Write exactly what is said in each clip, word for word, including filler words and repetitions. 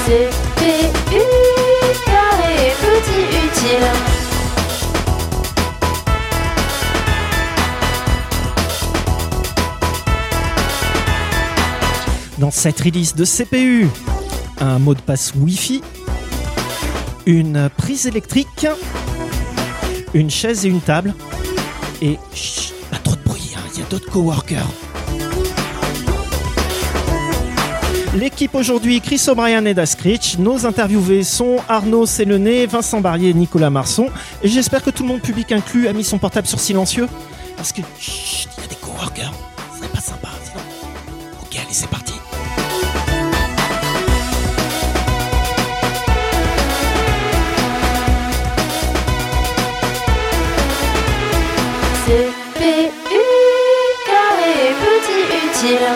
C P U, carré petit utile. Dans cette release de C P U, un mot de passe Wi-Fi, une prise électrique, une chaise et une table, et chut, pas trop de bruit, hein, il y a d'autres coworkers. L'équipe aujourd'hui, Chris O'Brien et Daskrich. Nos interviewés sont Arnaud Sélené, Vincent Barrier et Nicolas Marson. Et j'espère que tout le monde, public inclus, a mis son portable sur silencieux. Parce que, chut, il y a des coworkers. Ce serait pas sympa, sinon. Ok, allez, c'est parti. C P U, carré petit utile.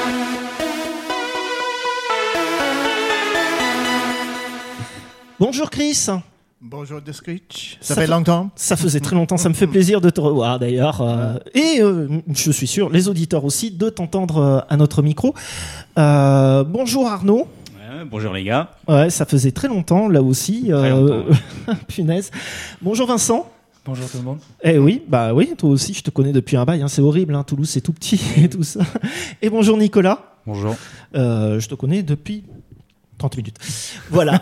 Bonjour Chris. Bonjour Daskrich. Ça, Ça fait fait- longtemps. Ça faisait très longtemps, ça me fait plaisir de te revoir d'ailleurs. Euh, et euh, je suis sûr, les auditeurs aussi, de t'entendre euh, à notre micro. Euh, bonjour Arnaud. Ouais, bonjour les gars. Ouais, ça faisait très longtemps là aussi. Très euh, longtemps, Punaise. Bonjour Vincent. Bonjour tout le monde. Eh oui, bah oui, toi aussi, je te connais depuis un bail. Hein, c'est horrible, hein, Toulouse, c'est tout petit et tout ça. Et bonjour Nicolas. Bonjour. Euh, je te connais depuis trente minutes. Voilà.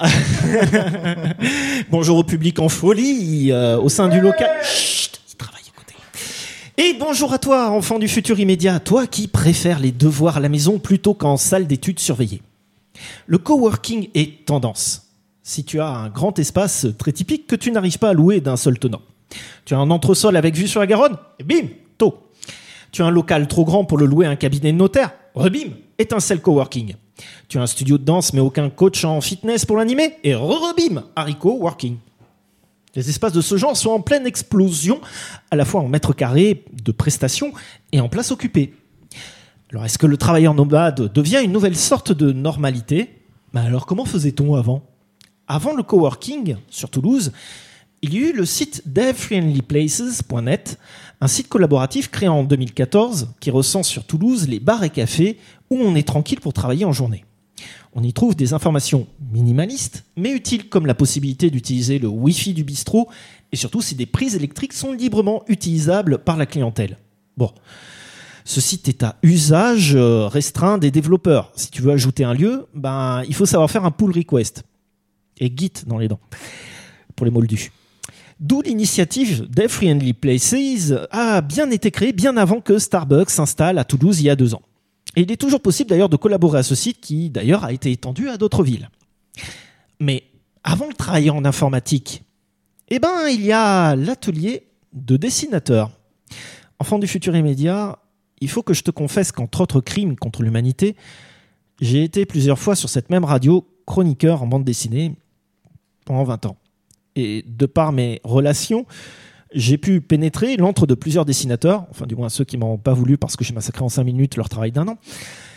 Bonjour au public en folie euh, au sein du local. Chut, il travaille à côté. Et bonjour à toi, enfant du futur immédiat, toi qui préfères les devoirs à la maison plutôt qu'en salle d'études surveillée. Le coworking est tendance. Si tu as un grand espace très typique que tu n'arrives pas à louer d'un seul tenant. Tu as un entresol avec vue sur la Garonne, et bim, tôt. Tu as un local trop grand pour le louer à un cabinet de notaire, rebim, étincelle coworking. Tu as un studio de danse mais aucun coach en fitness pour l'animer, et rebim, haricot working. Les espaces de ce genre sont en pleine explosion, à la fois en mètres carrés de prestations et en place occupée. Alors est-ce que le travailleur nomade devient une nouvelle sorte de normalité ? Ben alors comment faisait-on avant ? Avant le coworking, sur Toulouse, il y a eu le site dev friendly places point net, un site collaboratif créé en deux mille quatorze qui recense sur Toulouse les bars et cafés où on est tranquille pour travailler en journée. On y trouve des informations minimalistes, mais utiles comme la possibilité d'utiliser le Wi-Fi du bistrot et surtout si des prises électriques sont librement utilisables par la clientèle. Bon, ce site est à usage euh, restreint des développeurs. Si tu veux ajouter un lieu, ben, il faut savoir faire un pull request. Et Git dans les dents, pour les moldus. D'où l'initiative Dev Friendly Places a bien été créée bien avant que Starbucks s'installe à Toulouse il y a deux ans. Et il est toujours possible d'ailleurs de collaborer à ce site qui d'ailleurs a été étendu à d'autres villes. Mais avant de travailler en informatique, eh ben, il y a l'atelier de dessinateur. Enfant du futur immédiat, il faut que je te confesse qu'entre autres crimes contre l'humanité, j'ai été plusieurs fois sur cette même radio chroniqueur en bande dessinée pendant vingt ans. Et de par mes relations, j'ai pu pénétrer l'antre de plusieurs dessinateurs, enfin du moins ceux qui m'ont pas voulu parce que j'ai massacré en cinq minutes leur travail d'un an.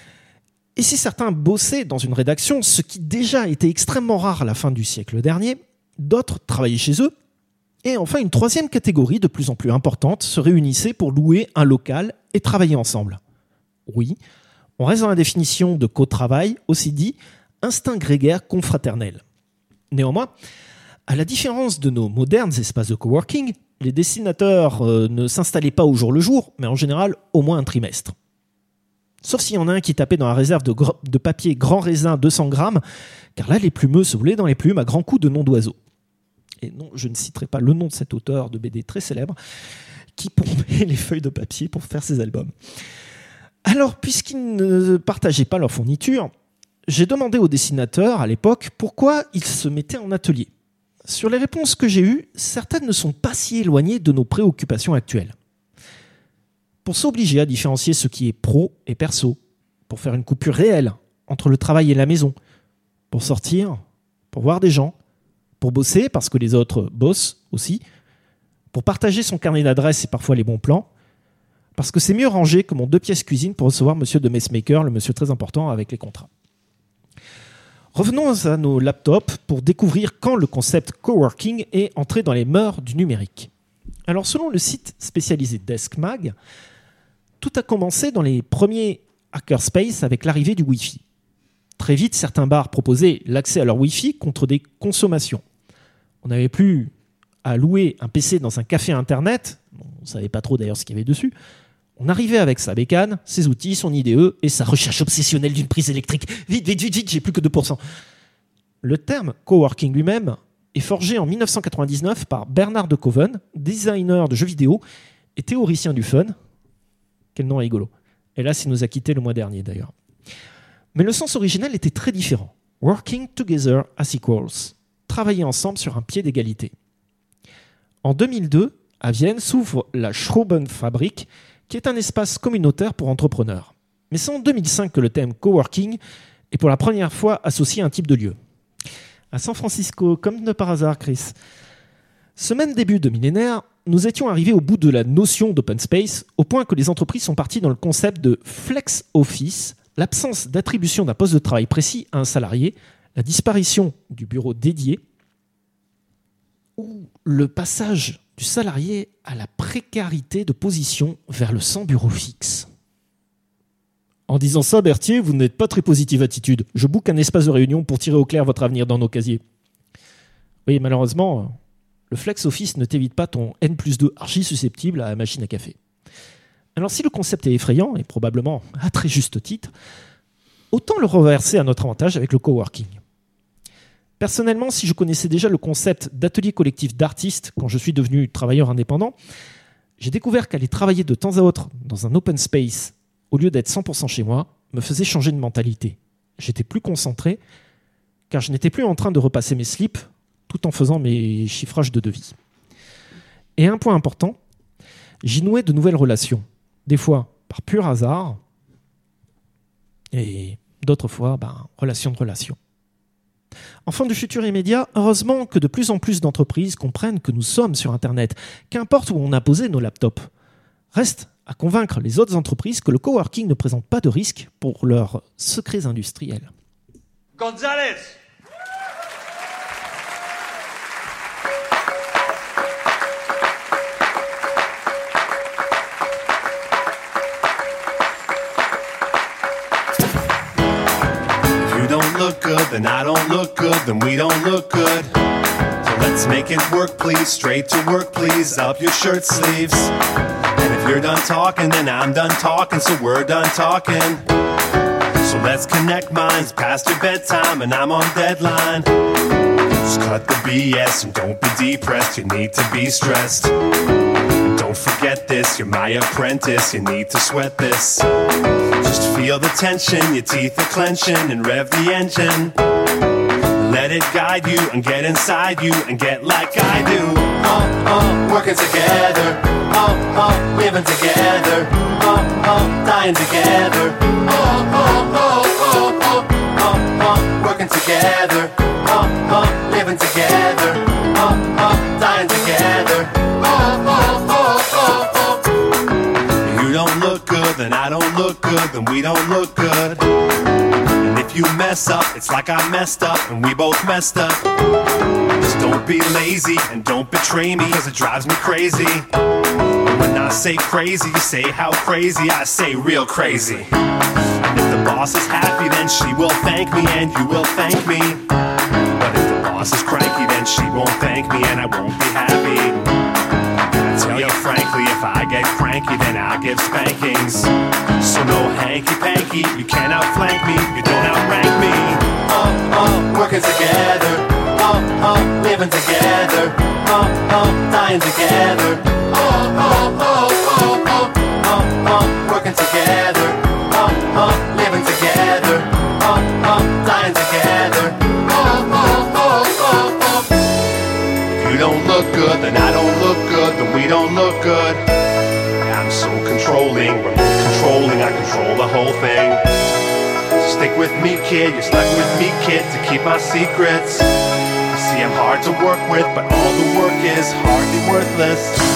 Et si certains bossaient dans une rédaction, ce qui déjà était extrêmement rare à la fin du siècle dernier, d'autres travaillaient chez eux. Et enfin, une troisième catégorie de plus en plus importante se réunissait pour louer un local et travailler ensemble. Oui, on reste dans la définition de co-travail, aussi dit, instinct grégaire confraternel. Néanmoins, à la différence de nos modernes espaces de coworking, les dessinateurs euh, ne s'installaient pas au jour le jour, mais en général au moins un trimestre. Sauf s'il y en a un qui tapait dans la réserve de, gr- de papier grand raisin deux cents grammes, car là les plumeux se voulaient dans les plumes à grands coups de noms d'oiseaux. Et non, je ne citerai pas le nom de cet auteur de B D très célèbre, qui pompait les feuilles de papier pour faire ses albums. Alors, puisqu'ils ne partageaient pas leur fourniture, j'ai demandé aux dessinateurs à l'époque pourquoi ils se mettaient en atelier. Sur les réponses que j'ai eues, certaines ne sont pas si éloignées de nos préoccupations actuelles. Pour s'obliger à différencier ce qui est pro et perso, pour faire une coupure réelle entre le travail et la maison, pour sortir, pour voir des gens, pour bosser parce que les autres bossent aussi, pour partager son carnet d'adresses et parfois les bons plans, parce que c'est mieux rangé que mon deux pièces cuisine pour recevoir monsieur de Messmaker, le monsieur très important avec les contrats. Revenons à nos laptops pour découvrir quand le concept coworking est entré dans les mœurs du numérique. Alors selon le site spécialisé DeskMag, tout a commencé dans les premiers hackerspace avec l'arrivée du Wi-Fi. Très vite, certains bars proposaient l'accès à leur Wi-Fi contre des consommations. On n'avait plus à louer un P C dans un café internet. On ne savait pas trop d'ailleurs ce qu'il y avait dessus. On arrivait avec sa bécane, ses outils, son I D E et sa recherche obsessionnelle d'une prise électrique. Vite, vite, vite, vite, j'ai plus que deux pour cent. Le terme coworking lui-même est forgé en dix-neuf cent quatre-vingt-dix-neuf par Bernard de Coven, designer de jeux vidéo et théoricien du fun. Quel nom rigolo. Hélas, il nous a quittés le mois dernier d'ailleurs. Mais le sens originel était très différent. Working together as equals. Travailler ensemble sur un pied d'égalité. En deux mille deux, à Vienne s'ouvre la Schraubenfabrik, qui est un espace communautaire pour entrepreneurs. Mais c'est en deux mille cinq que le thème coworking est pour la première fois associé à un type de lieu. À San Francisco, comme de par hasard, Chris. Ce même début de millénaire, nous étions arrivés au bout de la notion d'open space, au point que les entreprises sont parties dans le concept de flex office, l'absence d'attribution d'un poste de travail précis à un salarié, la disparition du bureau dédié, ou le passage du salarié à la précarité de position vers le sans bureau fixe. En disant ça, Berthier, vous n'êtes pas très positive attitude. Je book un espace de réunion pour tirer au clair votre avenir dans nos casiers. Oui, malheureusement, le flex office ne t'évite pas ton N plus deux archi susceptible à la machine à café. Alors si le concept est effrayant, et probablement à très juste titre, autant le reverser à notre avantage avec le coworking. Personnellement, si je connaissais déjà le concept d'atelier collectif d'artistes quand je suis devenu travailleur indépendant, j'ai découvert qu'aller travailler de temps à autre dans un open space au lieu d'être cent pour cent chez moi me faisait changer de mentalité. J'étais plus concentré car je n'étais plus en train de repasser mes slips tout en faisant mes chiffrages de devis. Et un point important, j'y nouais de nouvelles relations. Des fois par pur hasard et d'autres fois, ben, relation de relation. Enfant du futur immédiat, heureusement que de plus en plus d'entreprises comprennent que nous sommes sur Internet, qu'importe où on a posé nos laptops. Reste à convaincre les autres entreprises que le coworking ne présente pas de risque pour leurs secrets industriels. González! Look good, then I don't look good, then we don't look good. So let's make it work, please. Straight to work, please. Up your shirt sleeves. And if you're done talking, then I'm done talking, so we're done talking. So let's connect minds past your bedtime, and I'm on deadline. Just cut the B S and don't be depressed. You need to be stressed. And don't forget this, you're my apprentice. You need to sweat this. Just feel the tension, your teeth are clenching, and rev the engine. Let it guide you and get inside you and get like I do. Oh, oh, working together. Oh, oh, living together. Oh, oh, dying together. Oh, oh, oh, oh, oh, oh, oh, working together. Oh, oh, living together. Oh, oh, dying together. Oh, oh, oh, oh, oh. You don't look good, then I don't look good, then we don't look good. And if you mess up, it's like I messed up and we both messed up. Just don't be lazy and don't betray me, cause it drives me crazy. And when I say crazy, you say how crazy, I say real crazy. And if the boss is happy, then she will thank me and you will thank me. But if the boss is cranky, then she won't thank me and I won't be happy. Tell you frankly, if I get cranky, then I'll give spankings. So no hanky-panky, you can't outflank me, you don't outrank me. Oh, oh, working together. Oh, oh, living together. Oh, oh, dying together. Oh, oh, oh, oh, oh, oh, oh, working together. Oh, oh, living together. Oh, oh, dying together. Oh, oh, oh, oh, oh. You don't look good, then I don't look good, then we don't look good. I'm so controlling, remote controlling, I control the whole thing. Stick with me, kid, you're stuck with me, kid, to keep my secrets. You see, I'm hard to work with, but all the work is hardly worthless.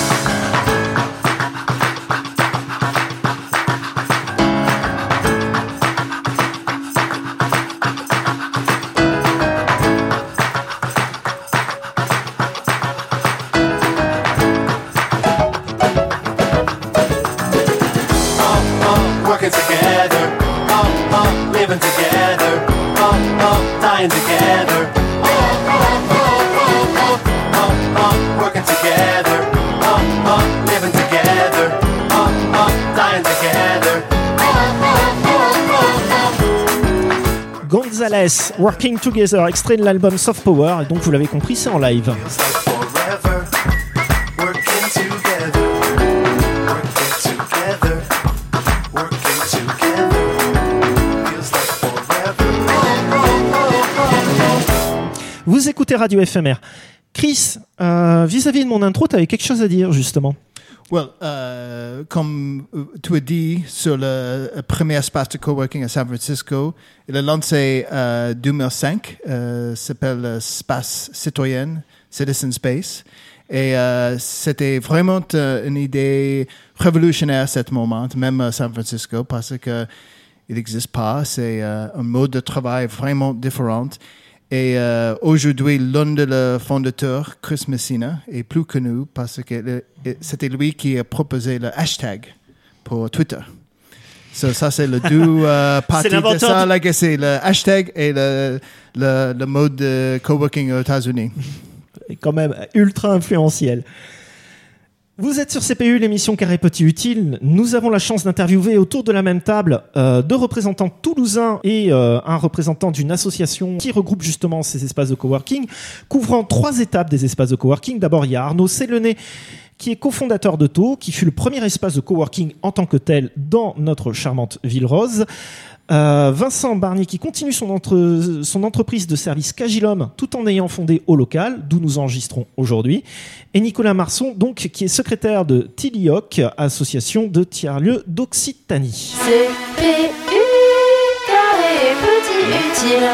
Together, oh, oh, living together, Yes, Working Together, extrait de l'album Soft Power, et donc vous l'avez compris, c'est en live. Feels like forever. Working together. Working together. Working together. Feels like forever. Vous écoutez Radio F M R. Chris, euh, vis-à-vis de mon intro, tu avais quelque chose à dire, justement. Well, euh, comme tu as dit, sur le premier espace de coworking à San Francisco, il a lancé en euh, deux mille cinq, euh, s'appelle Espace Citoyen, Citizen Space. Et euh, c'était vraiment euh, une idée révolutionnaire à ce moment, même à San Francisco, parce que il n'existe pas. C'est euh, un mode de travail vraiment différent. Et euh, aujourd'hui, l'un de les fondateurs, Chris Messina, est plus connu parce que le, c'était lui qui a proposé le hashtag pour Twitter. So, ça, c'est le deux euh, parties de ça, là, c'est le hashtag et le, le, le mode de coworking aux États-Unis. Et quand même ultra influentiel. Vous êtes sur C P U, l'émission Carré Petit Utile. Nous avons la chance d'interviewer autour de la même table euh, deux représentants toulousains et euh, un représentant d'une association qui regroupe justement ces espaces de coworking, couvrant trois étapes des espaces de coworking. D'abord, il y a Arnaud Sélenet, qui est cofondateur de Tau, qui fut le premier espace de coworking en tant que tel dans notre charmante ville rose. Euh, Vincent Barnier qui continue son, entre, son entreprise de service Cagilum tout en ayant fondé au local, d'où nous enregistrons aujourd'hui. Et Nicolas Marson, donc, qui est secrétaire de Tilioc, association de tiers-lieux d'Occitanie. C P U, carré petit utile.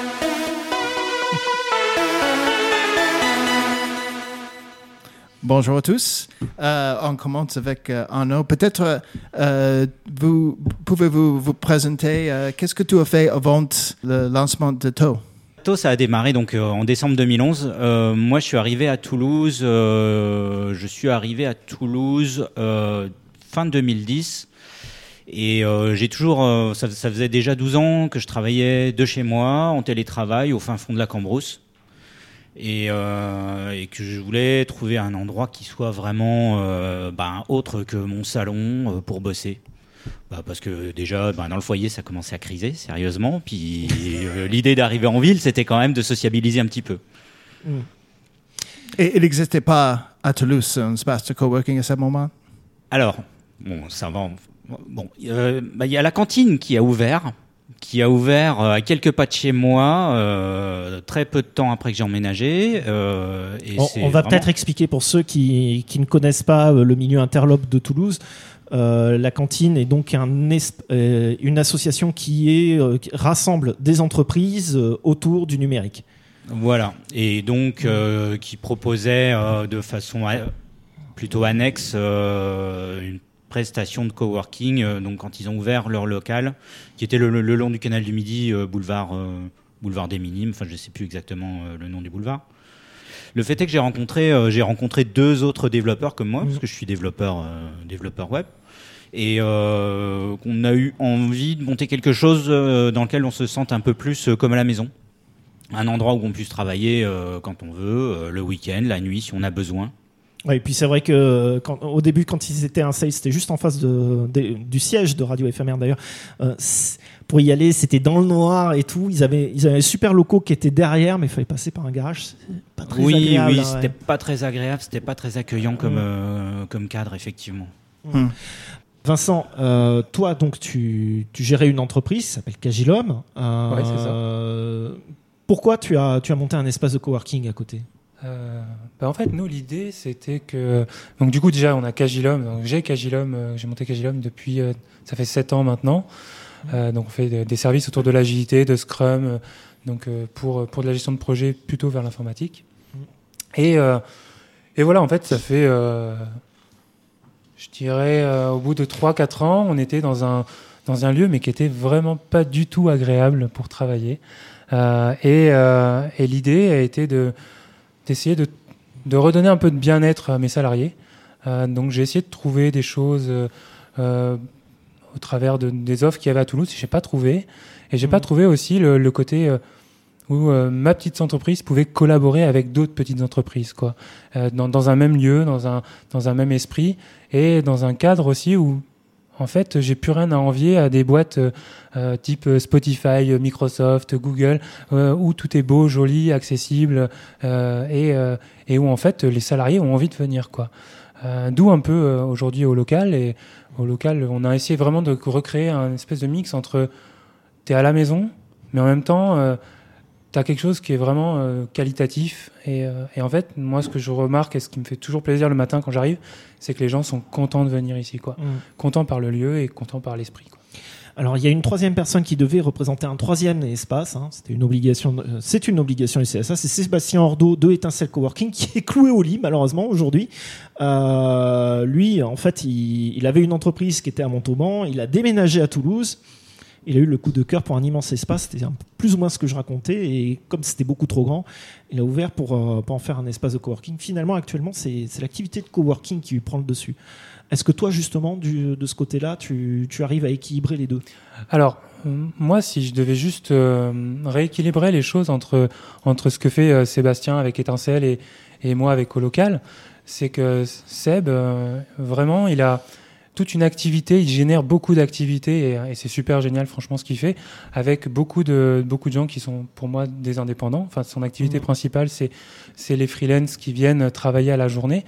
Bonjour à tous. Euh, on commence avec euh, Arnaud. Peut-être euh, vous pouvez-vous vous présenter. Euh, qu'est-ce que tu as fait avant le lancement de Tau? Tau, ça a démarré donc euh, en décembre deux mille onze. Euh, moi, je suis arrivé à Toulouse. Euh, je suis arrivé à Toulouse euh, fin deux mille dix. Et euh, j'ai toujours, euh, ça, ça faisait déjà douze ans que je travaillais de chez moi en télétravail au fin fond de la Cambrousse. Et, euh, et que je voulais trouver un endroit qui soit vraiment euh, bah, autre que mon salon euh, pour bosser. Bah, parce que déjà, bah, dans le foyer, ça commençait à criser, sérieusement. Puis euh, l'idée d'arriver en ville, c'était quand même de sociabiliser un petit peu. Et il n'existait pas à Toulouse un espace de coworking à ce moment? Alors, bon, ça va. Bon, euh, bah, y a la cantine qui a ouvert. qui a ouvert à quelques pas de chez moi, euh, très peu de temps après que j'ai emménagé. Euh, et on, c'est on va vraiment... peut-être expliquer pour ceux qui, qui ne connaissent pas le milieu interlope de Toulouse. Euh, la cantine est donc un esp- euh, une association qui, est, euh, qui rassemble des entreprises euh, autour du numérique. Voilà, et donc euh, qui proposait euh, de façon a- plutôt annexe euh, une prestation de coworking, euh, donc quand ils ont ouvert leur local, qui était le, le, le long du canal du Midi, euh, boulevard, euh, boulevard des Minimes, enfin je ne sais plus exactement euh, le nom du boulevard. Le fait est que j'ai rencontré, euh, j'ai rencontré deux autres développeurs comme moi, mmh. parce que je suis développeur, euh, développeur web, et euh, qu'on a eu envie de monter quelque chose euh, dans lequel on se sente un peu plus euh, comme à la maison. Un endroit où on puisse travailler euh, quand on veut, euh, le week-end, la nuit, si on a besoin. Ouais, et puis c'est vrai que quand, au début, quand ils étaient installés, c'était juste en face de, de, du siège de Radio F M R d'ailleurs. Euh, pour y aller, c'était dans le noir et tout. Ils avaient, ils avaient un super locaux qui était derrière, mais il fallait passer par un garage. C'est pas très oui, agréable. Oui, hein, c'était ouais. pas très agréable, c'était pas très accueillant comme, mmh. euh, comme cadre, effectivement. Mmh. Vincent, euh, toi, donc, tu, tu gérais une entreprise qui s'appelle Cagilum. Euh, oui, c'est ça. Pourquoi tu as, tu as monté un espace de coworking à côté ? Euh, bah en fait, nous, l'idée, c'était que... Donc, du coup, déjà, on a Cagilum. Donc, j'ai Cagilum, euh, j'ai monté Cagilum depuis... Euh, ça fait sept ans maintenant. Euh, donc, on fait de, des services autour de l'agilité, de Scrum, euh, donc euh, pour, pour de la gestion de projet plutôt vers l'informatique. Et, euh, et voilà, en fait, ça fait... Euh, je dirais, euh, au bout de trois quatre ans, on était dans un, dans un lieu, mais qui était vraiment pas du tout agréable pour travailler. Euh, et, euh, et l'idée a été de... d'essayer de, de redonner un peu de bien-être à mes salariés. Euh, donc j'ai essayé de trouver des choses euh, au travers de, des offres qu'il y avait à Toulouse, je n'ai pas trouvé. Et je n'ai mmh. pas trouvé aussi le, le côté euh, où euh, ma petite entreprise pouvait collaborer avec d'autres petites entreprises, quoi. Euh, dans, dans un même lieu, dans un, dans un même esprit, et dans un cadre aussi où, en fait, j'ai plus rien à envier à des boîtes euh, type Spotify, Microsoft, Google, euh, où tout est beau, joli, accessible, euh, et, euh, et où en fait les salariés ont envie de venir, quoi. Euh, d'où un peu euh, aujourd'hui au local, et au local, on a essayé vraiment de recréer un espèce de mix entre t'es à la maison, mais en même temps, euh, t'as quelque chose qui est vraiment euh, qualitatif. Et, euh, et en fait, moi, ce que je remarque et ce qui me fait toujours plaisir le matin quand j'arrive, c'est que les gens sont contents de venir ici, quoi. Mmh. Contents par le lieu et contents par l'esprit, quoi. Alors, il y a une troisième personne qui devait représenter un troisième espace. Hein. C'était une obligation. De, euh, c'est une obligation du C S A. C'est Sébastien Ordo de Étincelle Coworking qui est cloué au lit malheureusement aujourd'hui. Euh, lui, en fait, il, il avait une entreprise qui était à Montauban. Il a déménagé à Toulouse. Il a eu le coup de cœur pour un immense espace. C'était un, plus ou moins ce que je racontais. Et comme c'était beaucoup trop grand, il a ouvert pour, euh, pour en faire un espace de coworking. Finalement, actuellement, c'est, c'est l'activité de coworking qui lui prend le dessus. Est-ce que toi, justement, du, de ce côté-là, tu, tu arrives à équilibrer les deux ? Alors, euh, moi, si je devais juste euh, rééquilibrer les choses entre, entre ce que fait euh, Sébastien avec Étincelle et, et moi avec Colocal, c'est que Seb, euh, vraiment, il a toute une activité, il génère beaucoup d'activités et, et c'est super génial, franchement, ce qu'il fait, avec beaucoup de, beaucoup de gens qui sont, pour moi, des indépendants. Enfin, son activité mmh. principale, c'est, c'est les freelances qui viennent travailler à la journée.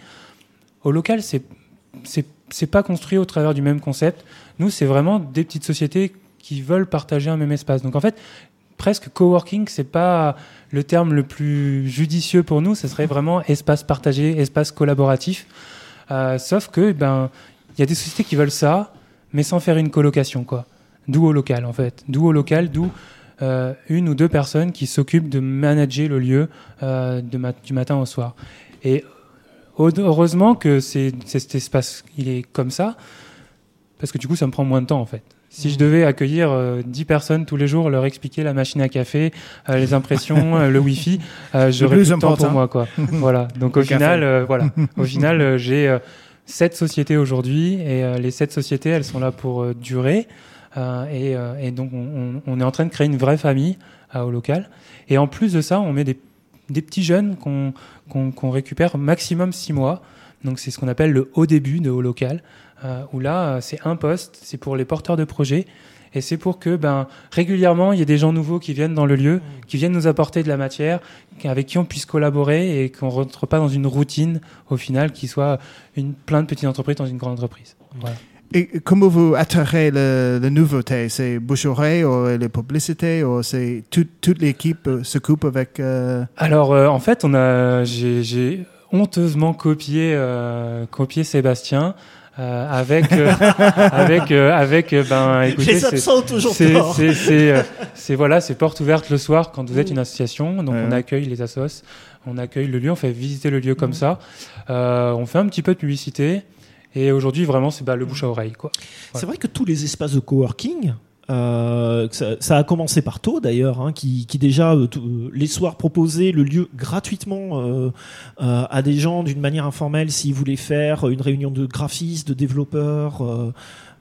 Au local, c'est C'est, c'est pas construit au travers du même concept. Nous, c'est vraiment des petites sociétés qui veulent partager un même espace. Donc en fait, presque coworking, c'est pas le terme le plus judicieux pour nous. Ce serait vraiment espace partagé, espace collaboratif. Euh, sauf que, ben, il y a des sociétés qui veulent ça, mais sans faire une colocation, quoi. D'où au local, en fait. D'où au local, d'où euh, une ou deux personnes qui s'occupent de manager le lieu euh, de mat- du matin au soir. Et heureusement que c'est, c'est cet espace, il est comme ça, parce que du coup, ça me prend moins de temps, en fait. Si mmh. je devais accueillir euh, dix personnes tous les jours, leur expliquer la machine à café, euh, les impressions, euh, le Wi-Fi, euh, j'aurais plus de temps pour moi, quoi. Voilà. Donc au final, euh, voilà. Au final, euh, j'ai euh, sept sociétés aujourd'hui, et euh, les sept sociétés, elles sont là pour euh, durer, euh, et, euh, et donc on, on est en train de créer une vraie famille euh, au local. Et en plus de ça, on met des des petits jeunes qu'on, qu'on, qu'on récupère maximum six mois. Donc, c'est ce qu'on appelle le haut début de haut local, euh, où là, c'est un poste, c'est pour les porteurs de projets, et c'est pour que, ben, régulièrement, il y ait des gens nouveaux qui viennent dans le lieu, qui viennent nous apporter de la matière, avec qui on puisse collaborer et qu'on ne rentre pas dans une routine, au final, qui soit une, plein de petites entreprises dans une grande entreprise. Voilà. Et comment vous attirez le, le nouveauté? C'est bouche-oreille ou les publicités ou c'est tout, toute l'équipe se coupe avec euh... Alors euh, en fait, on a j'ai, j'ai honteusement copié euh, copié Sébastien. Euh, avec euh, avec euh, avec euh, ben écoutez, les absents toujours c'est tort. c'est c'est, c'est, euh, c'est voilà, c'est porte ouverte le soir quand vous êtes mmh. une association, donc ouais. on accueille les assos, on accueille le lieu, on fait visiter le lieu mmh. comme ça, euh, on fait un petit peu de publicité. Et aujourd'hui, vraiment, c'est bah, le bouche à oreille, quoi. Voilà. C'est vrai que tous les espaces de coworking, euh, ça, ça a commencé par Taux d'ailleurs, hein, qui, qui déjà euh, tout, les soirs proposait le lieu gratuitement euh, euh, à des gens d'une manière informelle s'ils voulaient faire une réunion de graphistes, de développeurs. Euh,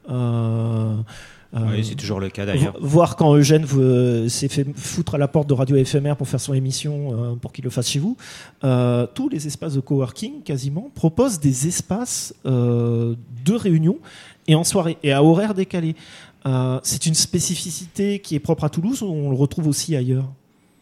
euh, Euh, oui, c'est toujours le cas d'ailleurs. Voir quand Eugène euh, s'est fait foutre à la porte de Radio F M R pour faire son émission, euh, pour qu'il le fasse chez vous. Euh, tous les espaces de coworking, quasiment, proposent des espaces euh, de réunion et en soirée et à horaire décalé. Euh, c'est une spécificité qui est propre à Toulouse ou on le retrouve aussi ailleurs ?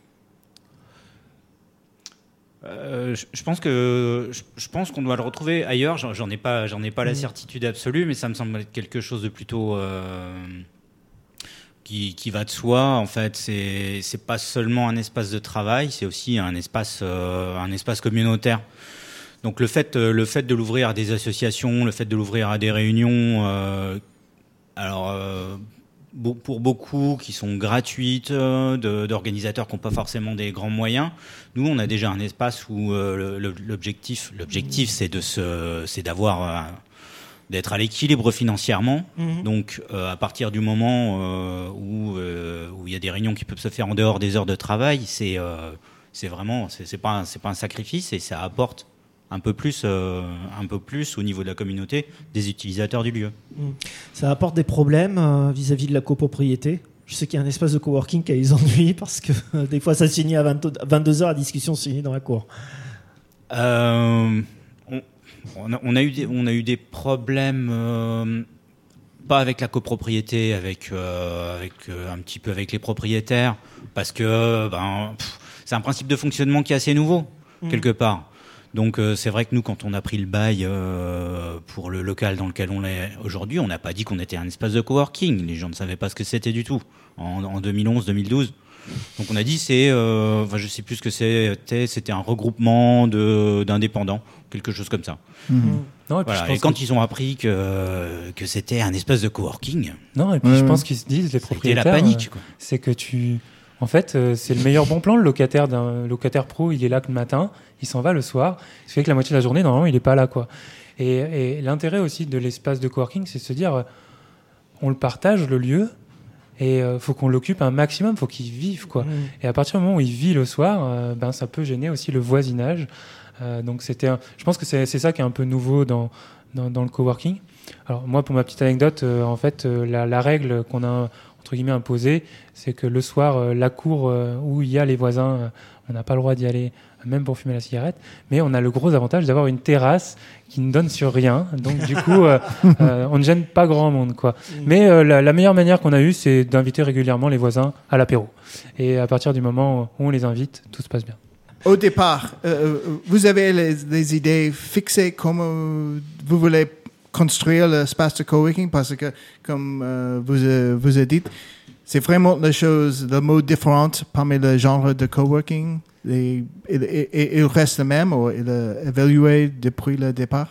Euh, je, je pense que je, je pense qu'on doit le retrouver ailleurs. J'en, j'en ai pas, j'en ai pas la certitude absolue, mais ça me semble être quelque chose de plutôt euh, qui, qui va de soi. En fait, c'est c'est pas seulement un espace de travail, c'est aussi un espace euh, un espace communautaire. Donc le fait le fait de l'ouvrir à des associations, le fait de l'ouvrir à des réunions, euh, alors. Euh, pour beaucoup qui sont gratuites, de, d'organisateurs qui n'ont pas forcément des grands moyens. Nous, on a déjà un espace où euh, le, l'objectif, l'objectif, c'est de se, c'est d'avoir, euh, d'être à l'équilibre financièrement. Mmh. Donc, euh, à partir du moment euh, où euh, où il y a des réunions qui peuvent se faire en dehors des heures de travail, c'est euh, c'est vraiment, c'est, c'est pas un, c'est pas un sacrifice et ça apporte un peu plus, euh, un peu plus au niveau de la communauté des utilisateurs du lieu. Ça apporte des problèmes euh, vis-à-vis de la copropriété. Je sais qu'il y a un espace de coworking qui a les ennuis parce que euh, des fois ça se finit à vingt-deux heures, la discussion se finit dans la cour. Euh, on, on, a, on, a eu des, on a eu des problèmes. Euh, pas avec la copropriété, avec, euh, avec euh, un petit peu avec les propriétaires, parce que ben, pff, c'est un principe de fonctionnement qui est assez nouveau, mmh. quelque part. Donc euh, c'est vrai que nous, quand on a pris le bail euh, pour le local dans lequel on est aujourd'hui, on n'a pas dit qu'on était un espace de coworking. Les gens ne savaient pas ce que c'était du tout en, en deux mille onze deux mille douze. Donc on a dit c'est, euh, enfin je sais plus ce que c'était, c'était un regroupement de d'indépendants, quelque chose comme ça. Mmh. Non, et, puis voilà. je pense et quand que... ils ont appris que que c'était un espace de coworking, non, et puis ouais, je ouais. pense qu'ils se disent les propriétaires, c'était la panique. Quoi. Euh, c'est que tu, en fait, euh, c'est le meilleur bon plan. Le locataire d'un locataire pro, il est là que le matin, il s'en va le soir. Ce qui fait que la moitié de la journée, normalement, il est pas là, quoi. Et, et l'intérêt aussi de l'espace de coworking, c'est de se dire, euh, on le partage le lieu. Et euh, faut qu'on l'occupe un maximum, faut qu'il vive quoi. Mmh. Et à partir du moment où il vit le soir, euh, ben ça peut gêner aussi le voisinage. Euh, donc c'était, un... je pense que c'est, c'est ça qui est un peu nouveau dans dans, dans le coworking. Alors moi, pour ma petite anecdote, euh, en fait, euh, la, la règle qu'on a entre guillemets imposée, c'est que le soir, euh, la cour euh, où il y a les voisins, euh, on n'a pas le droit d'y aller, même pour fumer la cigarette. Mais on a le gros avantage d'avoir une terrasse qui ne donne sur rien. Donc du coup, euh, euh, on ne gêne pas grand monde, quoi. Mais euh, la, la meilleure manière qu'on a eue, c'est d'inviter régulièrement les voisins à l'apéro. Et à partir du moment où on les invite, tout se passe bien. Au départ, euh, vous avez les, les idées fixées comment vous voulez construire l'espace de coworking parce que, comme euh, vous euh, vous avez dit, c'est vraiment la chose, le mot différente parmi les genres de coworking. Et, il, il, il reste le même ou il est évalué depuis le départ?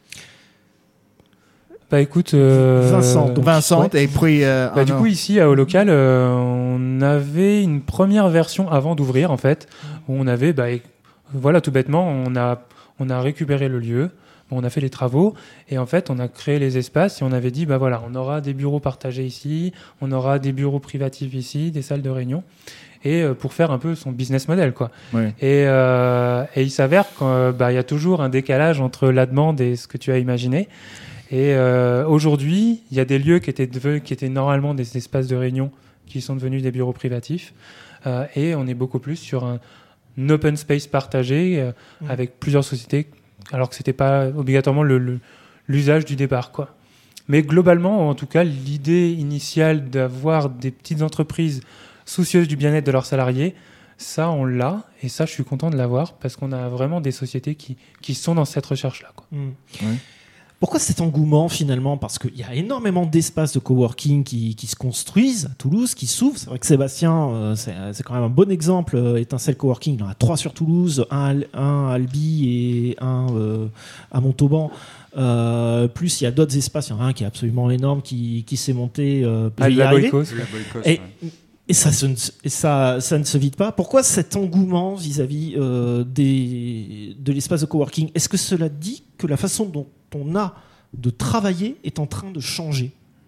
Bah écoute, euh, Vincent, donc, Vincent ouais. et puis euh, bah, du coup ici à Holocal, euh, on avait une première version avant d'ouvrir en fait, où on avait, bah, voilà tout bêtement, on a on a récupéré le lieu, on a fait les travaux et en fait on a créé les espaces et on avait dit bah voilà, on aura des bureaux partagés ici, on aura des bureaux privatifs ici, des salles de réunion. Et euh, pour faire un peu son business model, quoi. Oui. Et, euh, et il s'avère qu'il euh, bah, y a toujours un décalage entre la demande et ce que tu as imaginé. Et euh, aujourd'hui, il y a des lieux qui étaient, devenus, qui étaient normalement des espaces de réunion qui sont devenus des bureaux privatifs. Euh, et on est beaucoup plus sur un, un open space partagé euh, mmh. avec plusieurs sociétés, alors que ce n'était pas obligatoirement le, le, l'usage du départ, quoi. Mais globalement, en tout cas, l'idée initiale d'avoir des petites entreprises soucieuses du bien-être de leurs salariés, ça on l'a et ça je suis content de l'avoir parce qu'on a vraiment des sociétés qui, qui sont dans cette recherche-là, quoi. Mmh. Oui. Pourquoi cet engouement finalement? Parce qu'il y a énormément d'espaces de coworking qui, qui se construisent à Toulouse, qui s'ouvrent. C'est vrai que Sébastien, euh, c'est, c'est quand même un bon exemple. Euh, Étincelle Coworking, il y en a trois sur Toulouse, un, un à Albi et un euh, à Montauban. Euh, plus il y a d'autres espaces, il y en a un qui est absolument énorme qui, qui s'est monté. Euh, ah, la Boykos. Et, Et, ça, se, et ça, ça ne se vide pas. Pourquoi cet engouement vis-à-vis euh, des, de l'espace de coworking? Est-ce que cela dit que la façon dont on a de travailler est en train de changer?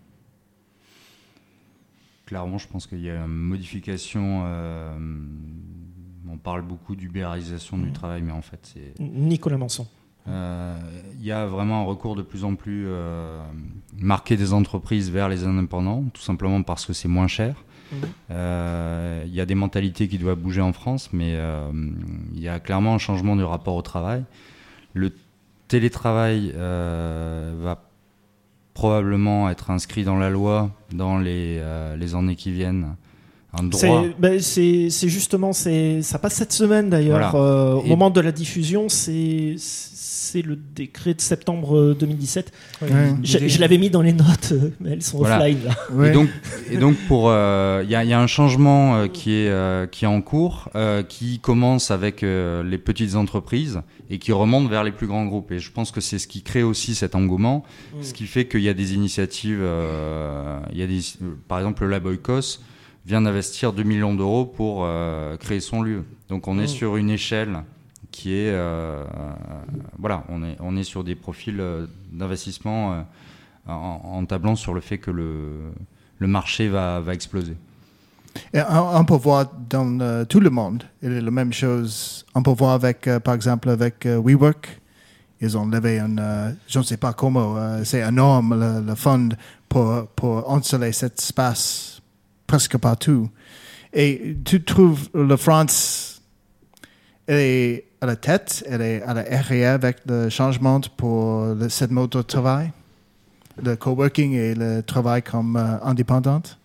Clairement, je pense qu'il y a une modification. Euh, on parle beaucoup d'ubérisation mmh. du travail, mais en fait, c'est. Nicolas Manson. Il euh, y a vraiment un recours de plus en plus euh, marqué des entreprises vers les indépendants, tout simplement parce que c'est moins cher. Il mmh. euh, y a des mentalités qui doivent bouger en France, mais il euh, y a clairement un changement du rapport au travail. Le télétravail euh, va probablement être inscrit dans la loi dans les, euh, les années qui viennent. Un droit. C'est, ben c'est, c'est justement, c'est, ça passe cette semaine d'ailleurs. Voilà. Euh, au Et moment de la diffusion, c'est, c'est le décret de septembre deux mille dix-sept. Ouais. Je, je l'avais mis dans les notes, mais elles sont voilà. offline là. Ouais. Et donc, et donc pour, il euh, y, y a un changement euh, qui est euh, qui est en cours, euh, qui commence avec euh, les petites entreprises et qui remonte vers les plus grands groupes. Et je pense que c'est ce qui crée aussi cet engouement, mmh. ce qui fait qu'il y a des initiatives. Euh, il y a des, par exemple, la Boykos vient d'investir deux millions d'euros pour euh, créer son lieu. Donc on est mmh. sur une échelle qui est euh, euh, voilà, on est on est sur des profils euh, d'investissement euh, en, en tablant sur le fait que le le marché va va exploser. Et on, on peut voir dans euh, tout le monde, il est la même chose. On peut voir avec euh, par exemple avec euh, WeWork, ils ont levé un euh, je ne sais pas comment, euh, c'est énorme le, le fond pour pour installer cet espace presque partout. Et tu trouves la France, elle est à la tête, elle est à l'arrière avec le changement pour le, cette mode de travail? le coworking et le travail comme euh, indépendante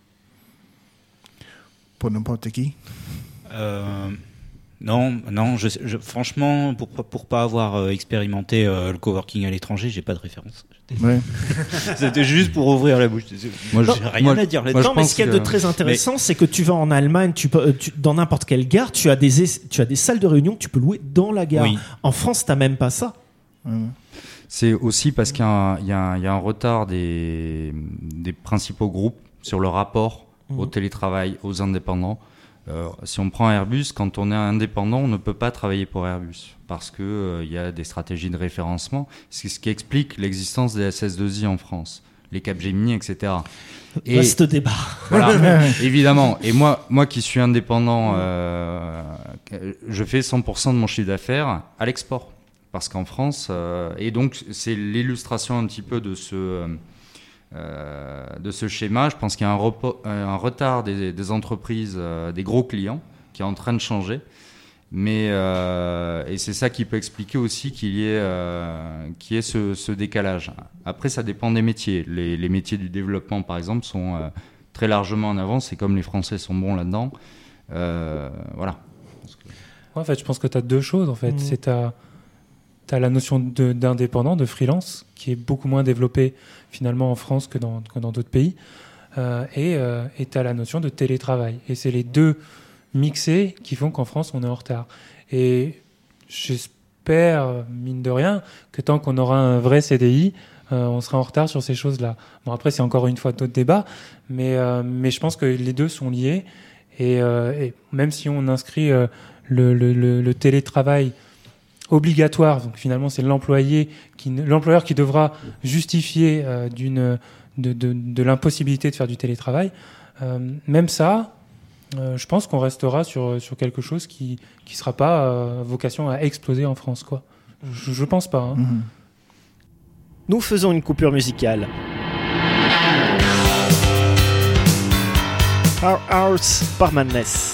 pour n'importe qui? Euh, non, non. Je, je, franchement, pour pour pas avoir euh, expérimenté euh, le coworking à l'étranger, j'ai pas de référence. Ouais. C'était juste pour ouvrir la bouche. Moi, j'ai rien moi, à dire moi, là-dessus. je Non, mais pense ce qu'il y a que- de très intéressant, c'est que tu vas en Allemagne, tu peux, tu- dans n'importe quelle gare, tu as, des, es- tu as des salles de réunion que tu peux louer dans la gare. Oui. En France, tu n'as même pas ça. C'est aussi parce qu'il y a un, il y a un- il y a un retard des, des principaux groupes sur le rapport Mhm. au télétravail, aux indépendants. Euh, si on prend Airbus, quand on est indépendant, on ne peut pas travailler pour Airbus parce qu'il euh, y a des stratégies de référencement. C'est ce qui explique l'existence des S S deux I en France, les Capgemini, et cetera. Et Vaste débat. voilà, évidemment. Et moi, moi qui suis indépendant, euh, je fais cent pour cent de mon chiffre d'affaires à l'export. Parce qu'en France, euh, et donc c'est l'illustration un petit peu de ce, euh, de ce schéma. Je pense qu'il y a un, repo, un retard des, des entreprises, euh, des gros clients, qui est en train de changer. Mais, euh, et c'est ça qui peut expliquer aussi qu'il y ait, euh, qu'il y ait ce, ce décalage. Après, ça dépend des métiers. Les, les métiers du développement, par exemple, sont euh, très largement en avance. Et comme les Français sont bons là-dedans, euh, voilà. Ouais, en fait, je pense que tu as deux choses. En fait. Mhm. C'est ta tu as la notion de, d'indépendant, de freelance, qui est beaucoup moins développée finalement en France que dans, que dans d'autres pays. Euh, et euh, tu as la notion de télétravail. Et c'est les deux mixés qui font qu'en France, on est en retard. Et j'espère, mine de rien, que tant qu'on aura un vrai C D I, euh, on sera en retard sur ces choses-là. Bon, après, c'est encore une fois d'autres débats, mais, euh, mais je pense que les deux sont liés. Et, euh, et même si on inscrit euh, le, le, le, le télétravail obligatoire, donc finalement c'est l'employé qui, l'employeur qui devra justifier euh, d'une, de, de, de l'impossibilité de faire du télétravail, euh, même ça, euh, je pense qu'on restera sur, sur quelque chose qui ne sera pas euh, vocation à exploser en France, quoi. Je, je pense pas. Hein. Mm-hmm. Nous faisons une coupure musicale. Our House par Madness.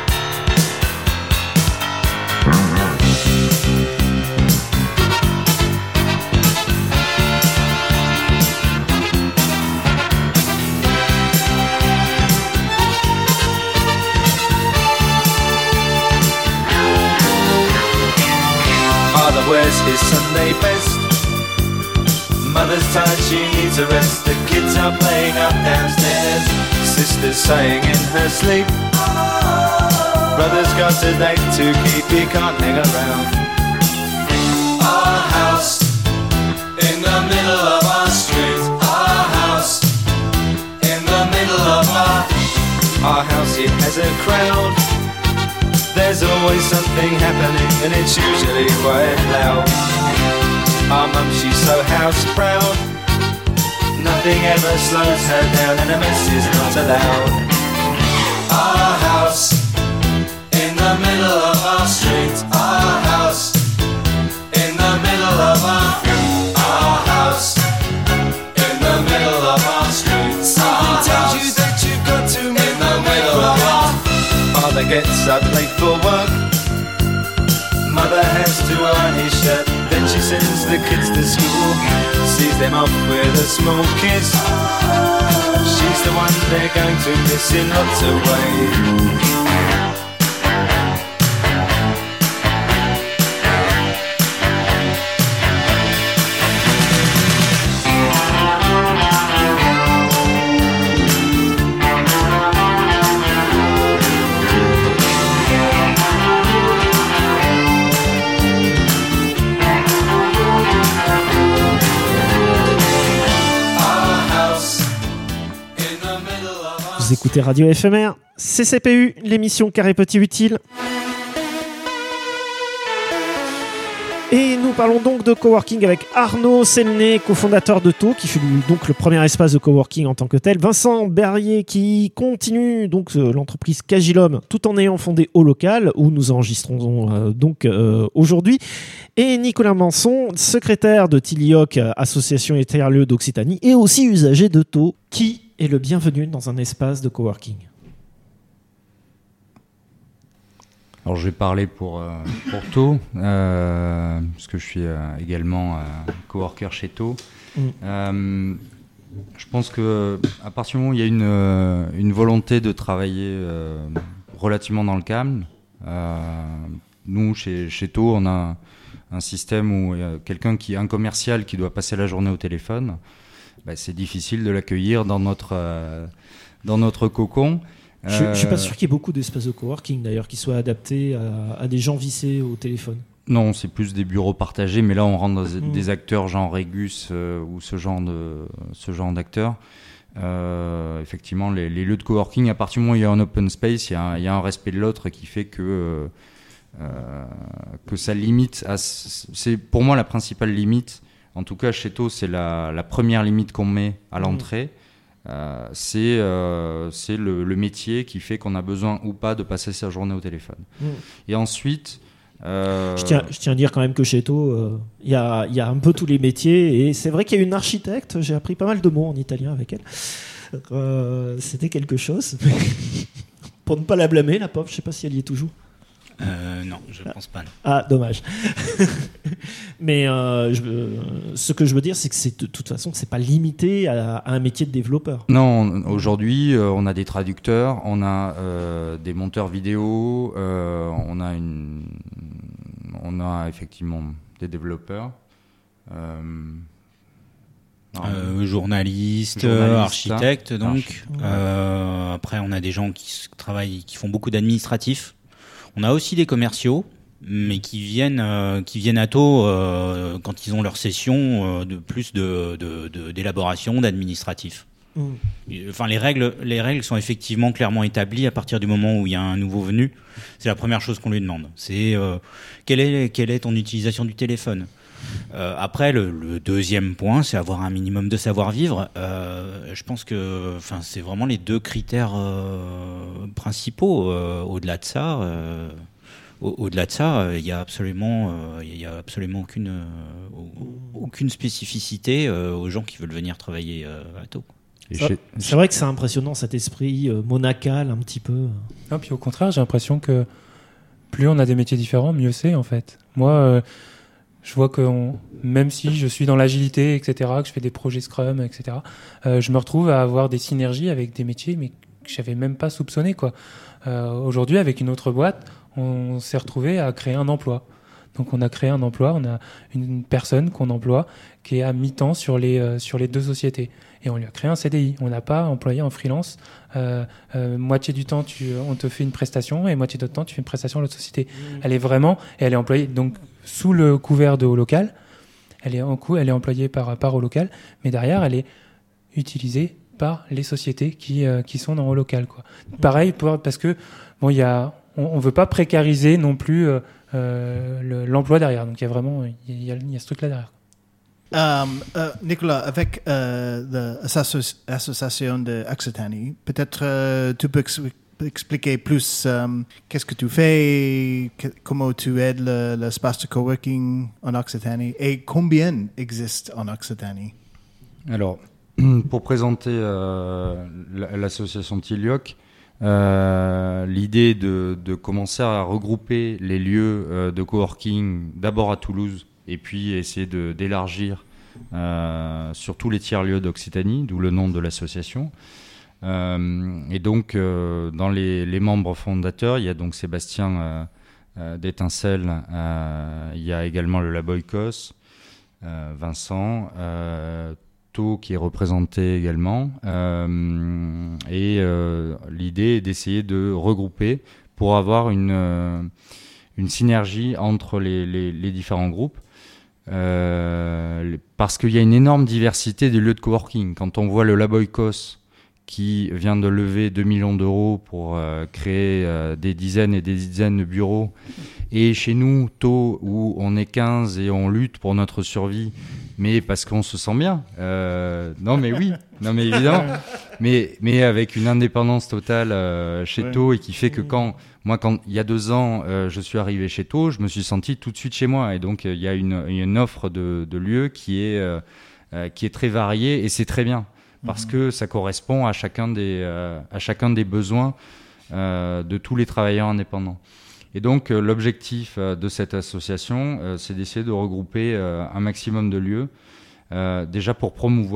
Father wears his Sunday best. Mother's tired, she needs a rest. The kids are playing up downstairs. Sister's sighing in her sleep. Brother's got a date to keep, he can't hang around. Our house in the middle of our street. Our house in the middle of our Our house, it has a crowd. There's always something happening and it's usually quite loud. Our mum, she's so house proud. Nothing ever slows her down and a mess is not allowed. Our house in the middle of our street. Our house in the middle of our Our house in the middle of our street. Something tells you that you've got to in the middle of our Father gets up late for work. Mother has to iron his shirt. Then she sends the kids to school, sees them off with a small kiss. She's the one they're going to miss in lots of ways. Vous écoutez Radio F M R, C C P U, l'émission Carré Petit Utile. Et nous parlons donc de coworking avec Arnaud Selné, cofondateur de Taux, qui fut donc le premier espace de coworking en tant que tel. Vincent Berrier, qui continue donc euh, l'entreprise Cagilum, tout en ayant fondé Au Local, où nous enregistrons euh, donc euh, aujourd'hui. Et Nicolas Manson, secrétaire de Tilioc, association et tiers-lieu d'Occitanie, et aussi usager de Taux, qui est le bienvenu dans un espace de coworking. Alors je vais parler pour, euh, pour Taux, euh, parce que je suis euh, également euh, coworker chez Taux. Mm. Euh, Je pense que à partir du moment où il y a une, euh, une volonté de travailler euh, relativement dans le calme, euh, nous chez chez Tho, on a un système où il y a quelqu'un qui un commercial qui doit passer la journée au téléphone, bah, c'est difficile de l'accueillir dans notre euh, dans notre cocon. Je, Euh, je suis pas sûr qu'il y ait beaucoup d'espaces de coworking d'ailleurs qui soient adaptés à, à des gens vissés au téléphone. Non, c'est plus des bureaux partagés, mais là on rentre dans des, Mmh. des acteurs genre Regus euh, ou ce genre de ce genre d'acteurs. Euh, effectivement, les, les lieux de coworking, à partir du moment où il y a un open space, il y a un, il y a un respect de l'autre qui fait que euh, euh, que ça limite. À, c'est pour moi la principale limite. En tout cas, chez Tho, c'est la, la première limite qu'on met à l'entrée. Euh, c'est euh, c'est le, le métier qui fait qu'on a besoin ou pas de passer sa journée au téléphone. Mmh. Et ensuite. Euh... Je, tiens, je tiens à dire quand même que chez Tho, il euh, y, a, y a un peu tous les métiers. Et c'est vrai qu'il y a une architecte, j'ai appris pas mal de mots en italien avec elle. Euh, c'était quelque chose. Pour ne pas la blâmer, la pauvre, je sais pas si elle y est toujours. Euh, non, je pense pas. Non. Ah, dommage. Mais euh, je, euh, ce que je veux dire, c'est que c'est, de toute façon, c'est pas limité à, à un métier de développeur. Non, aujourd'hui, euh, on a des traducteurs, on a euh, des monteurs vidéo, euh, on a une, on a effectivement des développeurs. Euh, Euh, journalistes, Journaliste, architectes, donc. archi- Euh, après, on a des gens qui s- travaillent, qui font beaucoup d'administratifs. On a aussi des commerciaux, mais qui viennent, euh, qui viennent à Tho euh, quand ils ont leur session euh, de plus de, de, de d'élaboration, d'administratif. Mmh. Et, Enfin, les règles, les règles sont effectivement clairement établies à partir du moment où il y a un nouveau venu. C'est la première chose qu'on lui demande. C'est euh, quelle est quelle est ton utilisation du téléphone. Euh, après, le, le deuxième point, c'est avoir un minimum de savoir-vivre. Euh, je pense que, enfin, c'est vraiment les deux critères euh, principaux. Euh, au-delà de ça, euh, au- au-delà de ça, il y a absolument, euh, il y a absolument aucune, euh, aucune spécificité euh, aux gens qui veulent venir travailler euh, à Tho. Et Ça- chez- C'est vrai que c'est impressionnant cet esprit euh, monacal un petit peu. Non, puis au contraire, j'ai l'impression que plus on a des métiers différents, mieux c'est en fait. Moi, euh, je vois que on- même si je suis dans l'agilité, et cetera, que je fais des projets Scrum, et cetera, euh, je me retrouve à avoir des synergies avec des métiers mais que j'avais même pas soupçonné, quoi. Euh, aujourd'hui, avec une autre boîte, on s'est retrouvé à créer un emploi. Donc on a créé un emploi, on a une personne qu'on emploie qui est à mi-temps sur les, euh, sur les deux sociétés. Et on lui a créé un C D I. On n'a pas employé en freelance. Euh, euh, moitié du temps, tu, on te fait une prestation et moitié de temps, tu fais une prestation à l'autre société. Elle est vraiment, et elle est employée donc sous le couvert de Holocal. Elle est en coup, elle est employée par par Holocal, mais derrière, elle est utilisée par les sociétés qui euh, qui sont dans Holocal, quoi. Pareil pour, parce que bon, il y a, on, on veut pas précariser non plus euh, euh, le, l'emploi derrière. Donc il y a vraiment, il y a, il y a ce truc là derrière. Um, euh, Nicolas, avec euh, l'association de Occitanie, peut-être euh, tu peux ex- expliquer plus um, qu'est-ce que tu fais, que- comment tu aides le- l'espace de coworking en Occitanie et combien existe en Occitanie? Alors, pour présenter euh, la- l'association Tilioc, euh, l'idée est de, de commencer à regrouper les lieux euh, de coworking d'abord à Toulouse et puis essayer de, d'élargir euh, sur tous les tiers-lieux d'Occitanie, d'où le nom de l'association. Euh, et donc, euh, dans les, les membres fondateurs, il y a donc Sébastien euh, euh, d'Étincelle, euh, il y a également le Laboikos, euh, Vincent, euh, Tho qui est représenté également. Euh, et euh, l'idée est d'essayer de regrouper pour avoir une, euh, une synergie entre les, les, les différents groupes. Euh, parce qu'il y a une énorme diversité des lieux de coworking. Quand on voit le Laboikos qui vient de lever deux millions d'euros pour euh, créer euh, des dizaines et des dizaines de bureaux, et chez nous, Tho, où on est quinze et on lutte pour notre survie, mais parce qu'on se sent bien. Euh, non mais oui, non mais évidemment, mais, mais avec une indépendance totale euh, chez Ouais. Tho, et qui fait que quand, moi, quand il y a deux ans, euh, je suis arrivé chez Tho, je me suis senti tout de suite chez moi, et donc il y a une, une offre de, de lieux qui est, euh, euh, qui est très variée, et c'est très bien. Parce que ça correspond à chacun des, euh, à chacun des besoins euh, de tous les travailleurs indépendants. Et donc, euh, l'objectif euh, de cette association, euh, c'est d'essayer de regrouper euh, un maximum de lieux, euh, déjà pour promouvoir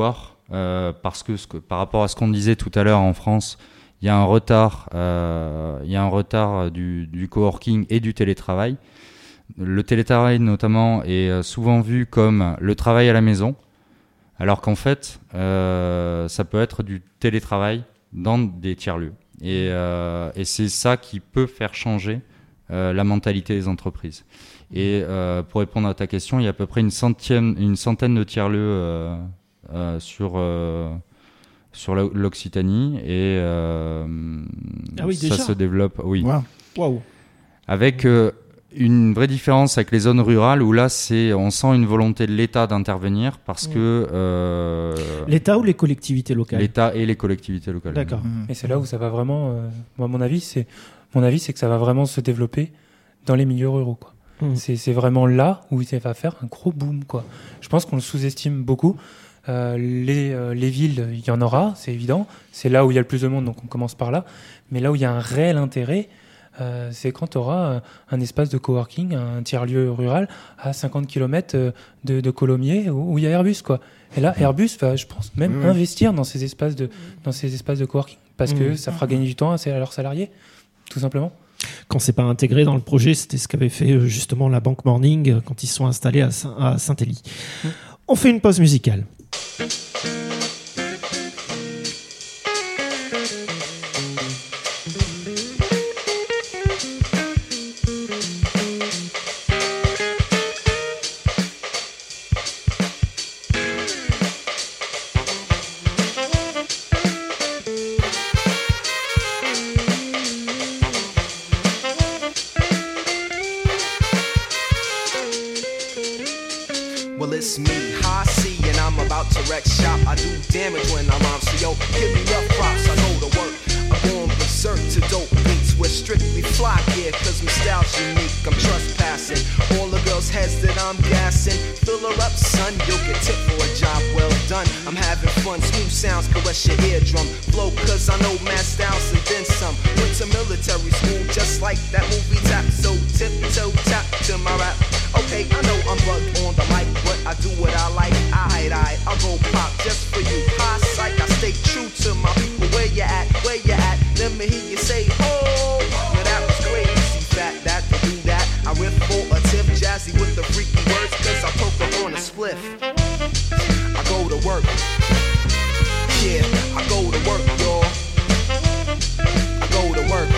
euh, parce que, ce que par rapport à ce qu'on disait tout à l'heure en France, il y a un retard, euh, il y a un retard du, du coworking et du télétravail. Le télétravail notamment est souvent vu comme le travail à la maison, alors qu'en fait, euh, ça peut être du télétravail dans des tiers-lieux. Et, euh, et c'est ça qui peut faire changer euh, la mentalité des entreprises. Et euh, pour répondre à ta question, il y a à peu près une centaine, une centaine de tiers-lieux euh, euh, sur, euh, sur l'Occitanie. Et euh, ah oui, ça déjà se développe. Oui. Wow. Waouh. Avec euh, une vraie différence avec les zones rurales où là, c'est, on sent une volonté de l'État d'intervenir parce mmh. que... Euh, L'État ou les collectivités locales ? L'État et les collectivités locales. D'accord. Mmh. Et c'est là où ça va vraiment... Euh, moi, mon avis, c'est, mon avis, c'est que ça va vraiment se développer dans les milieux ruraux, quoi. Mmh. C'est, c'est vraiment là où ça va faire un gros boom, quoi. Je pense qu'on le sous-estime beaucoup. Euh, les, euh, les villes, il y en aura, c'est évident. C'est là où il y a le plus de monde, donc on commence par là. Mais là où il y a un réel intérêt... Euh, c'est quand tu auras un espace de coworking, un tiers-lieu rural à cinquante kilomètres de, de Colomiers où il y a Airbus, quoi. Et là, Airbus va, je pense, même oui, oui. investir dans ces espaces de, dans ces espaces de coworking parce mmh. que ça fera gagner du temps à, à leurs salariés, tout simplement. Quand c'est pas intégré dans le projet, c'était ce qu'avait fait justement la Banque Morning quand ils sont installés à, Saint- à Saint-Élie. Mmh. On fait une pause musicale. Well, it's me, high C, and I'm about to wreck shop. I do damage when I rhyme, so yo, give me rough props. I go to work, I'm going berserk to dope beats. We're strictly fly gear, cause my style's unique. I'm trespassing, all the girls' heads that I'm gassing. Fill her up, son, you'll get tipped for a job well done. I'm having fun, smooth sounds caress your eardrum. Flow, cause I know mad styles and then some. Went to military school, just like that movie Tap. So tiptoe tap to my rap. Okay, I know I'm bugged on the mic, but I do what I like. I, I, I'll go pop just for you. High psych, I stay true to my people. Where you at? Where you at? Let me hear you say, oh. Now that was crazy, fat that to do that. I riff for a tip, jazzy with the freaky words, cause I poke up on a spliff. I go to work. Yeah, I go to work, y'all. I go to work.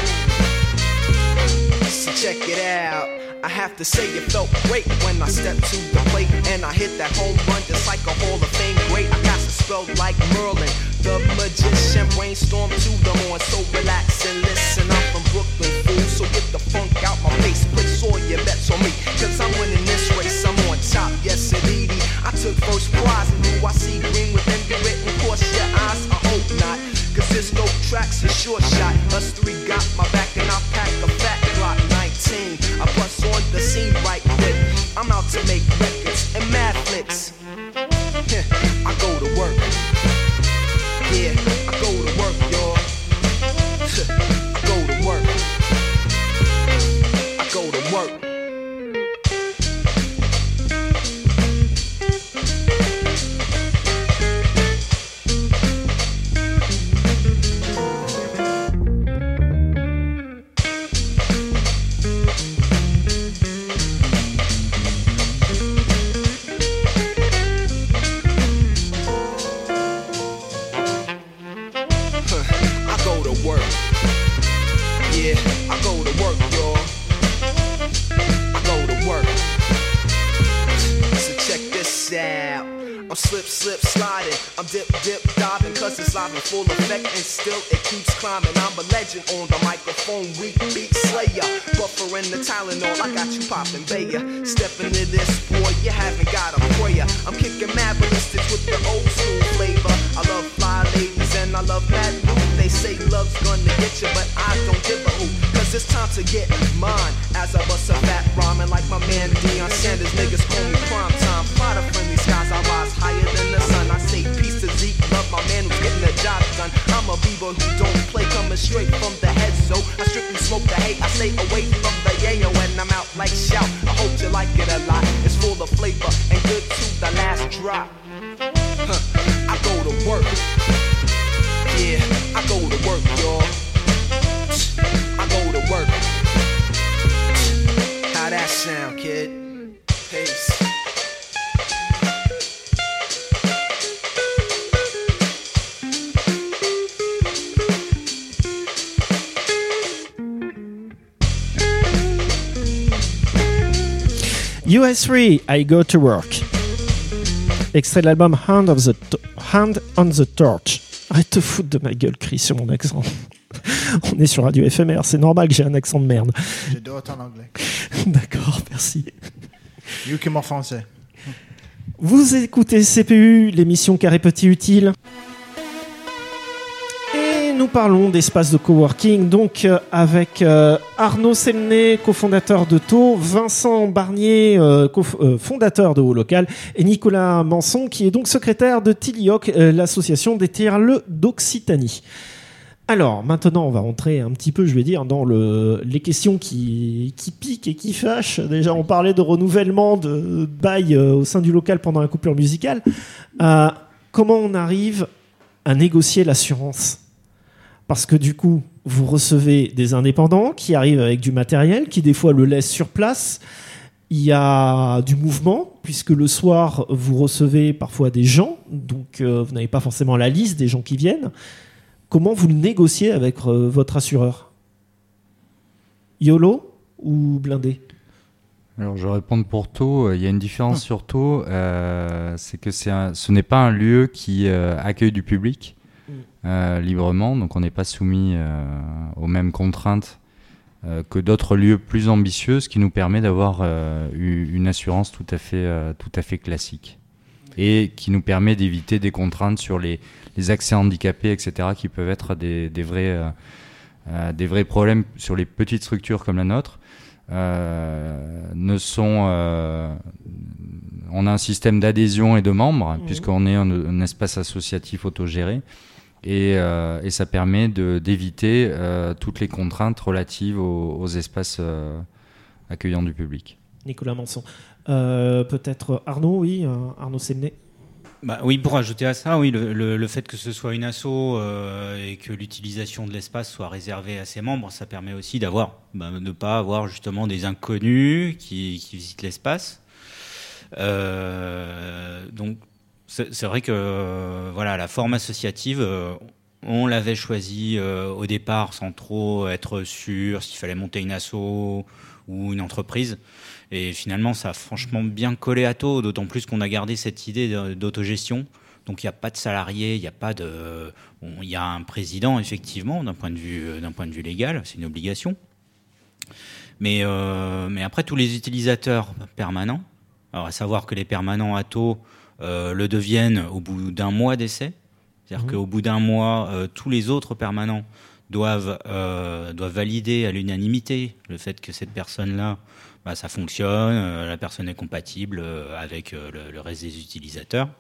So check it out. I have to say it felt great when I stepped to the plate and I hit that home run just like a Hall of Fame great. I got to spell like Merlin, the magician. Brainstorm to the morn, so relax and listen. I'm from Brooklyn, fool, so get the funk out my face. Place all your bets on me, cause I'm winning this race. I'm on top, yes indeed. I took first prize and do I see green with envy written across your eyes? I hope not, cause this dope track's a short shot. Us three got my back and I pack a fat Glock nineteen. I bust on the scene right quick. I'm out to make records and mad flicks. I go to work. Yeah, I go to work, y'all. I go to work. I go to work. Slip, slip, sliding. I'm dip, dip, diving, cause it's live in full effect and still it keeps climbing. I'm a legend on the microphone, weak beat slayer. Buffering the Tylenol, I got you popping, Bayer. Step into this, boy, you haven't got a prayer. I'm kicking mad ballistics with the old school flavor. I love fly ladies and I love mad loot. They say love's gonna get you, but I don't give a hoot. Cause it's time to get mine. As I bust a fat rhyming like my man Deion Sanders. Niggas call me prime time. Fly the friendly skies, I rise higher than the sun. I say peace to Zeke, love my man who's getting the job done. I'm a b-boy who don't play, coming straight from the head. So I strictly smoke the hate, I stay away from the yayo. And I'm out like shout, I hope you like it a lot. It's full of flavor and good to the last drop. Huh. I go to work. Yeah, I go to work, y'all. I go to work. How that sound, kid? Peace. U S three, I Go to Work. Extrait de l'album Hand, of the to- Hand on the Torch. Arrête de te foutre de ma gueule, Chris, sur mon accent. On est sur Radio F M R, c'est normal que j'ai un accent de merde. J'adore ton anglais. D'accord, merci. Mieux que mon français. Vous écoutez C P U, l'émission Carré Petit Utile. Et nous parlons d'espace de coworking, donc euh, avec euh, Arnaud Semné, cofondateur de Tau, Vincent Barnier, euh, co- euh, fondateur de Haut Local, et Nicolas Manson, qui est donc secrétaire de Tilioc, euh, l'association des tiers-le d'Occitanie. Alors, maintenant, on va rentrer un petit peu, je vais dire, dans le, les questions qui, qui piquent et qui fâchent. Déjà, on parlait de renouvellement de bail euh, au sein du local pendant la coupure musicale. Euh, comment on arrive à négocier l'assurance ? Parce que du coup, vous recevez des indépendants qui arrivent avec du matériel, qui des fois le laissent sur place. Il y a du mouvement, puisque le soir, vous recevez parfois des gens, donc euh, vous n'avez pas forcément la liste des gens qui viennent. Comment vous le négociez avec euh, votre assureur ? YOLO ou blindé ? Alors, je vais répondre pour Tau. Il y a une différence sur Tau, euh, c'est que c'est un, ce n'est pas un lieu qui euh, accueille du public euh, librement, donc on n'est pas soumis euh, aux mêmes contraintes euh, que d'autres lieux plus ambitieux, ce qui nous permet d'avoir euh, une assurance tout à fait, euh, tout à fait classique et qui nous permet d'éviter des contraintes sur les, les accès handicapés, et cetera, qui peuvent être des, des, vrais, euh, euh, des vrais problèmes sur les petites structures comme la nôtre. Euh, ne sont, euh, on a un système d'adhésion et de membres, mmh. puisqu'on est un, un espace associatif autogéré, et, euh, et ça permet de, d'éviter euh, toutes les contraintes relatives aux, aux espaces euh, accueillants du public. Nicolas Manson. Euh, peut-être Arnaud, oui, euh, Arnaud Semné. Bah oui, pour ajouter à ça, oui, le, le, le fait que ce soit une asso euh, et que l'utilisation de l'espace soit réservée à ses membres, ça permet aussi d'avoir, bah, de ne pas avoir justement des inconnus qui, qui visitent l'espace. Euh, donc c'est, c'est vrai que euh, voilà, la forme associative, euh, on l'avait choisie euh, au départ sans trop être sûr s'il fallait monter une asso ou une entreprise. Et finalement, ça a franchement bien collé à Tau, d'autant plus qu'on a gardé cette idée d'autogestion. Donc, il n'y a pas de salarié, il y a pas de, bon, il y a un président, effectivement, d'un point de vue, d'un point de vue légal, c'est une obligation. Mais, euh, mais après, tous les utilisateurs permanents, alors à savoir que les permanents à Tau euh, le deviennent au bout d'un mois d'essai. C'est-à-dire mmh. qu'au bout d'un mois, euh, tous les autres permanents doivent, euh, doivent valider à l'unanimité le fait que cette personne-là, bah, ça fonctionne, euh, la personne est compatible euh, avec euh, le, le reste des utilisateurs.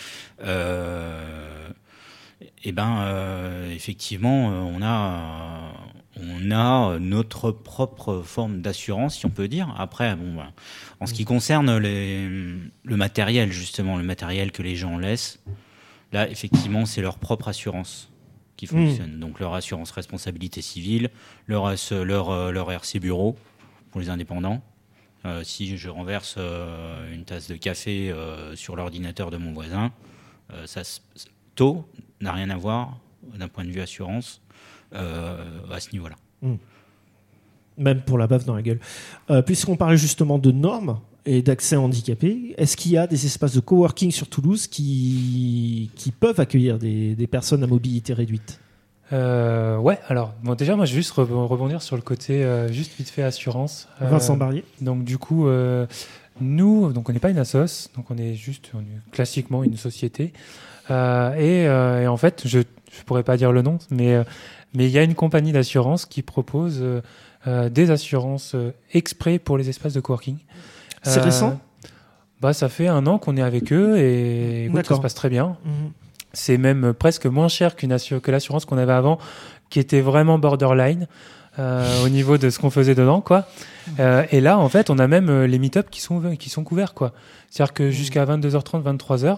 Euh, et ben, euh, effectivement, euh, on a, on a notre propre forme d'assurance, si on peut dire. Après, bon, bah, en ce qui concerne les, le matériel, justement, le matériel que les gens laissent, là, effectivement, c'est leur propre assurance qui fonctionne. Mmh. Donc, leur assurance responsabilité civile, leur, leur, leur R C bureau pour les indépendants. Euh, si je renverse euh, une tasse de café euh, sur l'ordinateur de mon voisin, euh, ça, Tau n'a rien à voir d'un point de vue assurance euh, à ce niveau-là. Mmh. Même pour la baffe dans la gueule. Euh, puisqu'on parlait justement de normes et d'accès handicapés, est-ce qu'il y a des espaces de coworking sur Toulouse qui, qui peuvent accueillir des, des personnes à mobilité réduite ? Euh, ouais, alors bon, déjà moi je vais juste rebondir sur le côté euh, juste vite fait assurance. Euh, Vincent Barrier. Donc du coup, euh, nous, donc on n'est pas une assoce, donc on est juste on est classiquement une société. Euh, et, euh, et en fait, je je pourrais pas dire le nom, mais euh, mais il y a une compagnie d'assurance qui propose euh, euh, des assurances euh, exprès pour les espaces de coworking. C'est euh, récent ? Bah ça fait un an qu'on est avec eux et écoute, ça se passe très bien. Mmh. C'est même presque moins cher qu'une assur- que l'assurance qu'on avait avant, qui était vraiment borderline euh, au niveau de ce qu'on faisait dedans, quoi. Euh, et là, en fait, on a même les meet-up qui sont qui sont couverts, quoi. C'est-à-dire que jusqu'à vingt-deux heures trente, vingt-trois heures,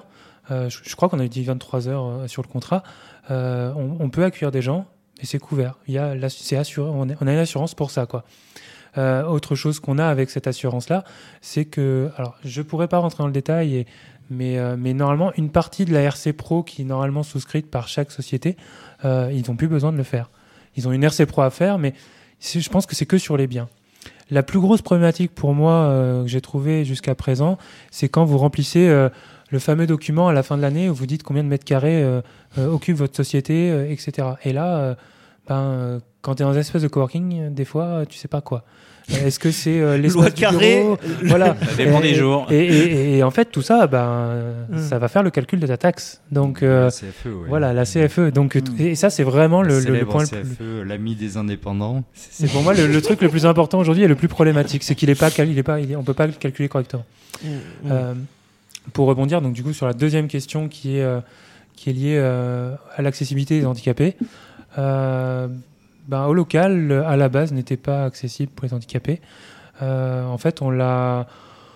euh, je, je crois qu'on a dit vingt-trois heures euh, sur le contrat, euh, on, on peut accueillir des gens et c'est couvert. Il y a, la, c'est assuré, on, est, on a une assurance pour ça, quoi. Euh, autre chose qu'on a avec cette assurance-là, c'est que, alors je pourrais pas rentrer dans le détail, et, mais, euh, mais normalement une partie de la R C Pro qui est normalement souscrite par chaque société, euh, ils n'ont plus besoin de le faire. Ils ont une R C Pro à faire, mais c'est, je pense que c'est que sur les biens. La plus grosse problématique pour moi euh, que j'ai trouvée jusqu'à présent, c'est quand vous remplissez euh, le fameux document à la fin de l'année où vous dites combien de mètres carrés euh, euh, occupe votre société, euh, et cetera. Et là, euh, ben, euh, quand tu es dans un espèce de coworking, des fois, tu sais pas quoi. Est-ce que c'est euh, l'espace Loi du carré. bureau Voilà. Ça dépend et, des jours. Et, et, et, et en fait, tout ça, ben, mm. ça va faire le calcul de ta taxe. Donc, euh, La C F E, ouais. voilà, la C F E. Donc, mm. et ça, c'est vraiment le, le, le point C F E, le plus. L'ami des indépendants. C'est pour moi le, le truc le plus important aujourd'hui et le plus problématique, c'est qu'il est pas, il est pas, il est, on peut pas le calculer correctement. Mm. Euh, pour rebondir, donc du coup, sur la deuxième question qui est euh, qui est liée euh, à l'accessibilité des handicapés. Euh, ben, au local, à la base, n'était pas accessible pour les handicapés. Euh, en fait, on l'a,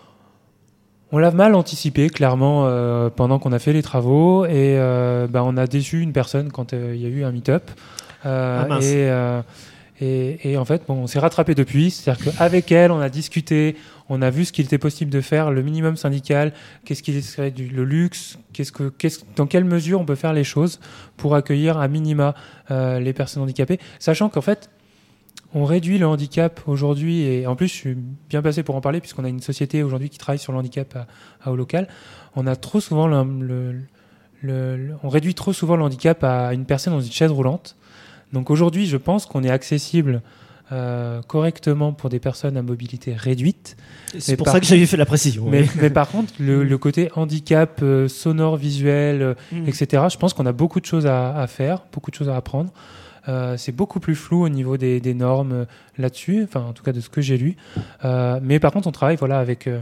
on l'a mal anticipé, clairement, euh, pendant qu'on a fait les travaux. Et euh, ben, on a déçu une personne quand il euh, y a eu un meet-up. Euh, ah, mince. et, euh, et, et en fait, bon, on s'est rattrapé depuis. C'est-à-dire qu'avec elle, on a discuté, on a vu ce qu'il était possible de faire, le minimum syndical, qu'est-ce qu'il serait du le luxe, qu'est-ce que, qu'est-ce, dans quelle mesure on peut faire les choses pour accueillir à minima euh, les personnes handicapées, sachant qu'en fait, on réduit le handicap aujourd'hui, et en plus, je suis bien placé pour en parler puisqu'on a une société aujourd'hui qui travaille sur le handicap à, à haut local. On a trop souvent le, le, le, le, on réduit trop souvent le handicap à une personne dans une chaise roulante. Donc aujourd'hui, je pense qu'on est accessible euh, correctement pour des personnes à mobilité réduite. C'est mais pour ça que j'avais fait la précision. Mais, mais par contre, le, le côté handicap euh, sonore, visuel, mmh. et cetera, je pense qu'on a beaucoup de choses à, à faire, beaucoup de choses à apprendre. Euh, c'est beaucoup plus flou au niveau des, des normes euh, là-dessus, enfin en tout cas de ce que j'ai lu. Euh, mais par contre, on travaille voilà, avec, euh,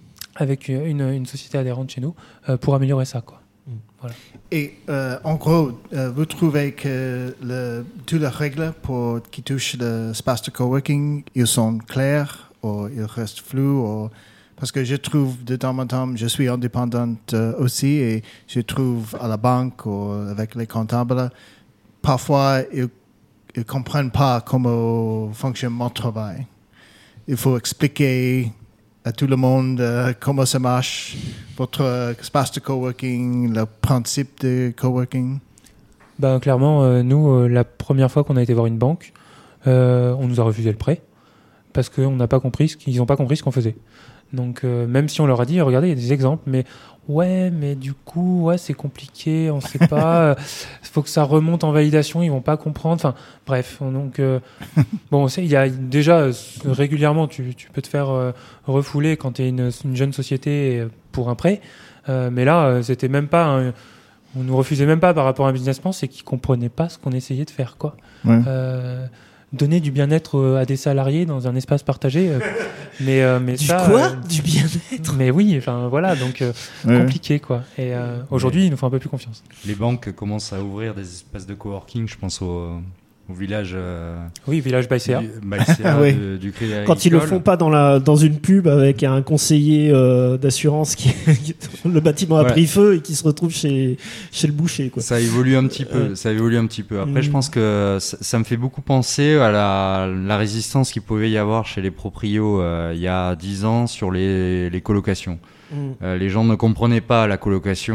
avec une, une société adhérente chez nous euh, pour améliorer ça, quoi. Voilà. Et euh, en gros, euh, vous trouvez que le, toutes les règles pour, qui touchent l'espace de coworking, ils sont clairs ou ils restent flous ou... Parce que je trouve de temps en temps, je suis indépendante euh, aussi et je trouve à la banque ou avec les comptables, parfois ils ne comprennent pas comment fonctionne mon travail. Il faut expliquer à tout le monde euh, comment ça marche, votre euh, espace de coworking, le principe de coworking. Ben, clairement, euh, nous, euh, la première fois qu'on a été voir une banque, euh, on nous a refusé le prêt parce qu'on n'a pas compris ce qu'ils n'ont pas compris ce qu'on faisait. Donc, euh, même si on leur a dit, regardez, il y a des exemples, mais ouais, mais du coup, ouais, c'est compliqué, on ne sait pas, il faut que ça remonte en validation, ils vont pas comprendre. Enfin, bref, donc, euh, bon, il y a déjà euh, régulièrement, tu, tu peux te faire euh, refouler quand tu es une, une jeune société pour un prêt, euh, mais là, euh, c'était même pas, un, on nous refusait même pas par rapport à un business plan, c'est qu'ils comprenaient pas ce qu'on essayait de faire, quoi. Ouais. Euh, donner du bien-être à des salariés dans un espace partagé, euh, mais euh, mais du ça quoi euh, du bien-être. Mais oui, enfin voilà, donc euh, ouais. compliqué quoi. Et euh, aujourd'hui, ils nous font un peu plus confiance. Les banques commencent à ouvrir des espaces de coworking. Je pense au, au village. Euh, oui, village Baïséa. Baïséa oui. de, du Crédit Agricole. Quand ils le font pas dans la dans une pub avec un conseiller euh, d'assurance qui le bâtiment a ouais. pris feu et qui se retrouve chez chez le boucher quoi. Ça évolue un petit peu. Euh, ça évolue un petit peu. Après, mmh. je pense que ça, ça me fait beaucoup penser à la, la résistance qu'il pouvait y avoir chez les proprios euh, il y a dix ans sur les les colocations. Mmh. Euh, les gens ne comprenaient pas la colocation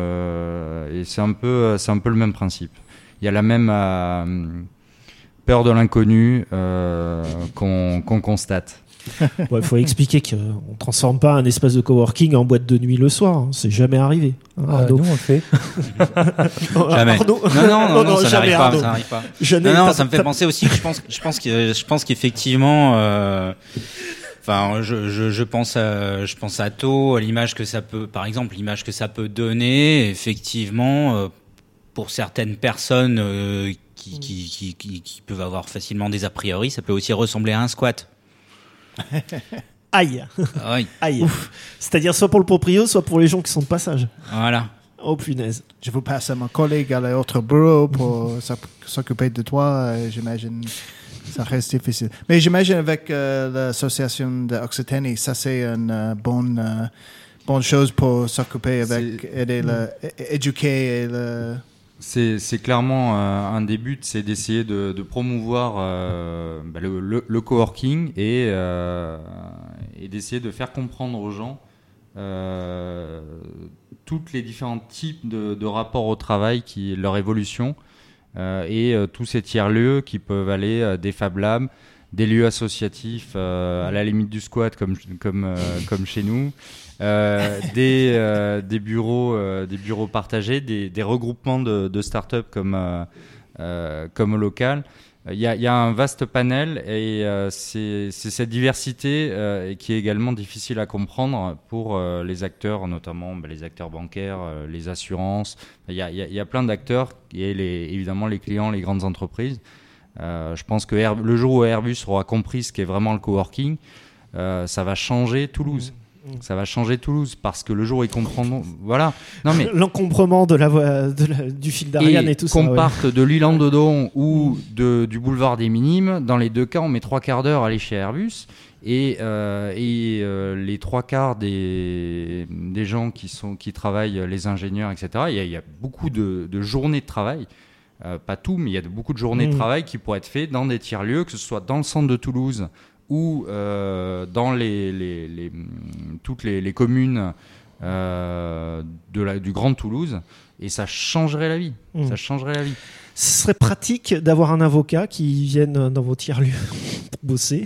euh, et c'est un peu c'est un peu le même principe. Il y a la même euh, peur de l'inconnu euh, qu'on, qu'on constate. Il ouais, faut expliquer qu'on ne transforme pas un espace de coworking en boîte de nuit le soir. Hein. C'est jamais arrivé. Hein, euh, nous, on le fait. Jamais. Arnaud. Non, non, non, non, non, ça n'arrive pas. Ça n'arrive pas. Non, non, ça me fait penser aussi que je pense, je pense, que, je pense qu'effectivement... Euh, Enfin, je, je, je pense à, je pense à Tho, à l'image que ça peut, par exemple, l'image que ça peut donner, effectivement, euh, pour certaines personnes euh, qui, qui, qui, qui, qui peuvent avoir facilement des a priori, ça peut aussi ressembler à un squat. Aïe. Oui. Aïe. Ouf. C'est-à-dire soit pour le proprio, soit pour les gens qui sont de passage. Voilà. Oh punaise. Je vous passe à mon collègue à l'autre bureau pour s'occuper de toi, j'imagine. Ça reste difficile. Mais j'imagine avec euh, l'association d'Occitanie, ça c'est une euh, bonne, euh, bonne chose pour s'occuper avec, aider le, éduquer et le... C'est, c'est clairement euh, un des buts, c'est d'essayer de, de promouvoir euh, bah, le, le, le coworking et, euh, et d'essayer de faire comprendre aux gens euh, toutes les différents types de, de rapports au travail, qui, leur évolution euh, et euh, tous ces tiers-lieux qui peuvent aller euh, des Fab Labs, des lieux associatifs euh, à la limite du squat comme, comme, euh, comme chez nous. Euh, des, euh, des bureaux, euh, des bureaux partagés, des, des regroupements de, de start-up comme, euh, euh, comme au local. Il y a, il y a un vaste panel et euh, c'est, c'est cette diversité euh, qui est également difficile à comprendre pour euh, les acteurs, notamment bah, les acteurs bancaires, euh, les assurances. Il y a, il y a, il y a plein d'acteurs et les, évidemment les clients, les grandes entreprises. Euh, je pense que Air, le jour où Airbus aura compris ce qu'est vraiment le coworking, euh, ça va changer Toulouse. Ça va changer Toulouse parce que le jour où ils comprendront, voilà. Non mais l'encombrement de la voie, de la, du fil d'Ariane et, et tout ça. Qu'on ouais. parte de l'île Dodon ou de, du boulevard des Minimes, dans les deux cas, on met trois quarts d'heure à aller chez Airbus et, euh, et euh, les trois quarts des, des gens qui sont qui travaillent, les ingénieurs, et cetera. Il y a, il y a beaucoup de, de journées de travail. Euh, pas tout, mais il y a beaucoup de journées mmh. de travail qui pourraient être faites dans des tiers-lieux, que ce soit dans le centre de Toulouse ou euh, dans les, les, les, toutes les, les communes euh, de la, du Grand Toulouse, et ça changerait la vie. Mmh. Ça changerait la vie. Ce serait pratique d'avoir un avocat qui vienne dans vos tiers-lieux pour bosser.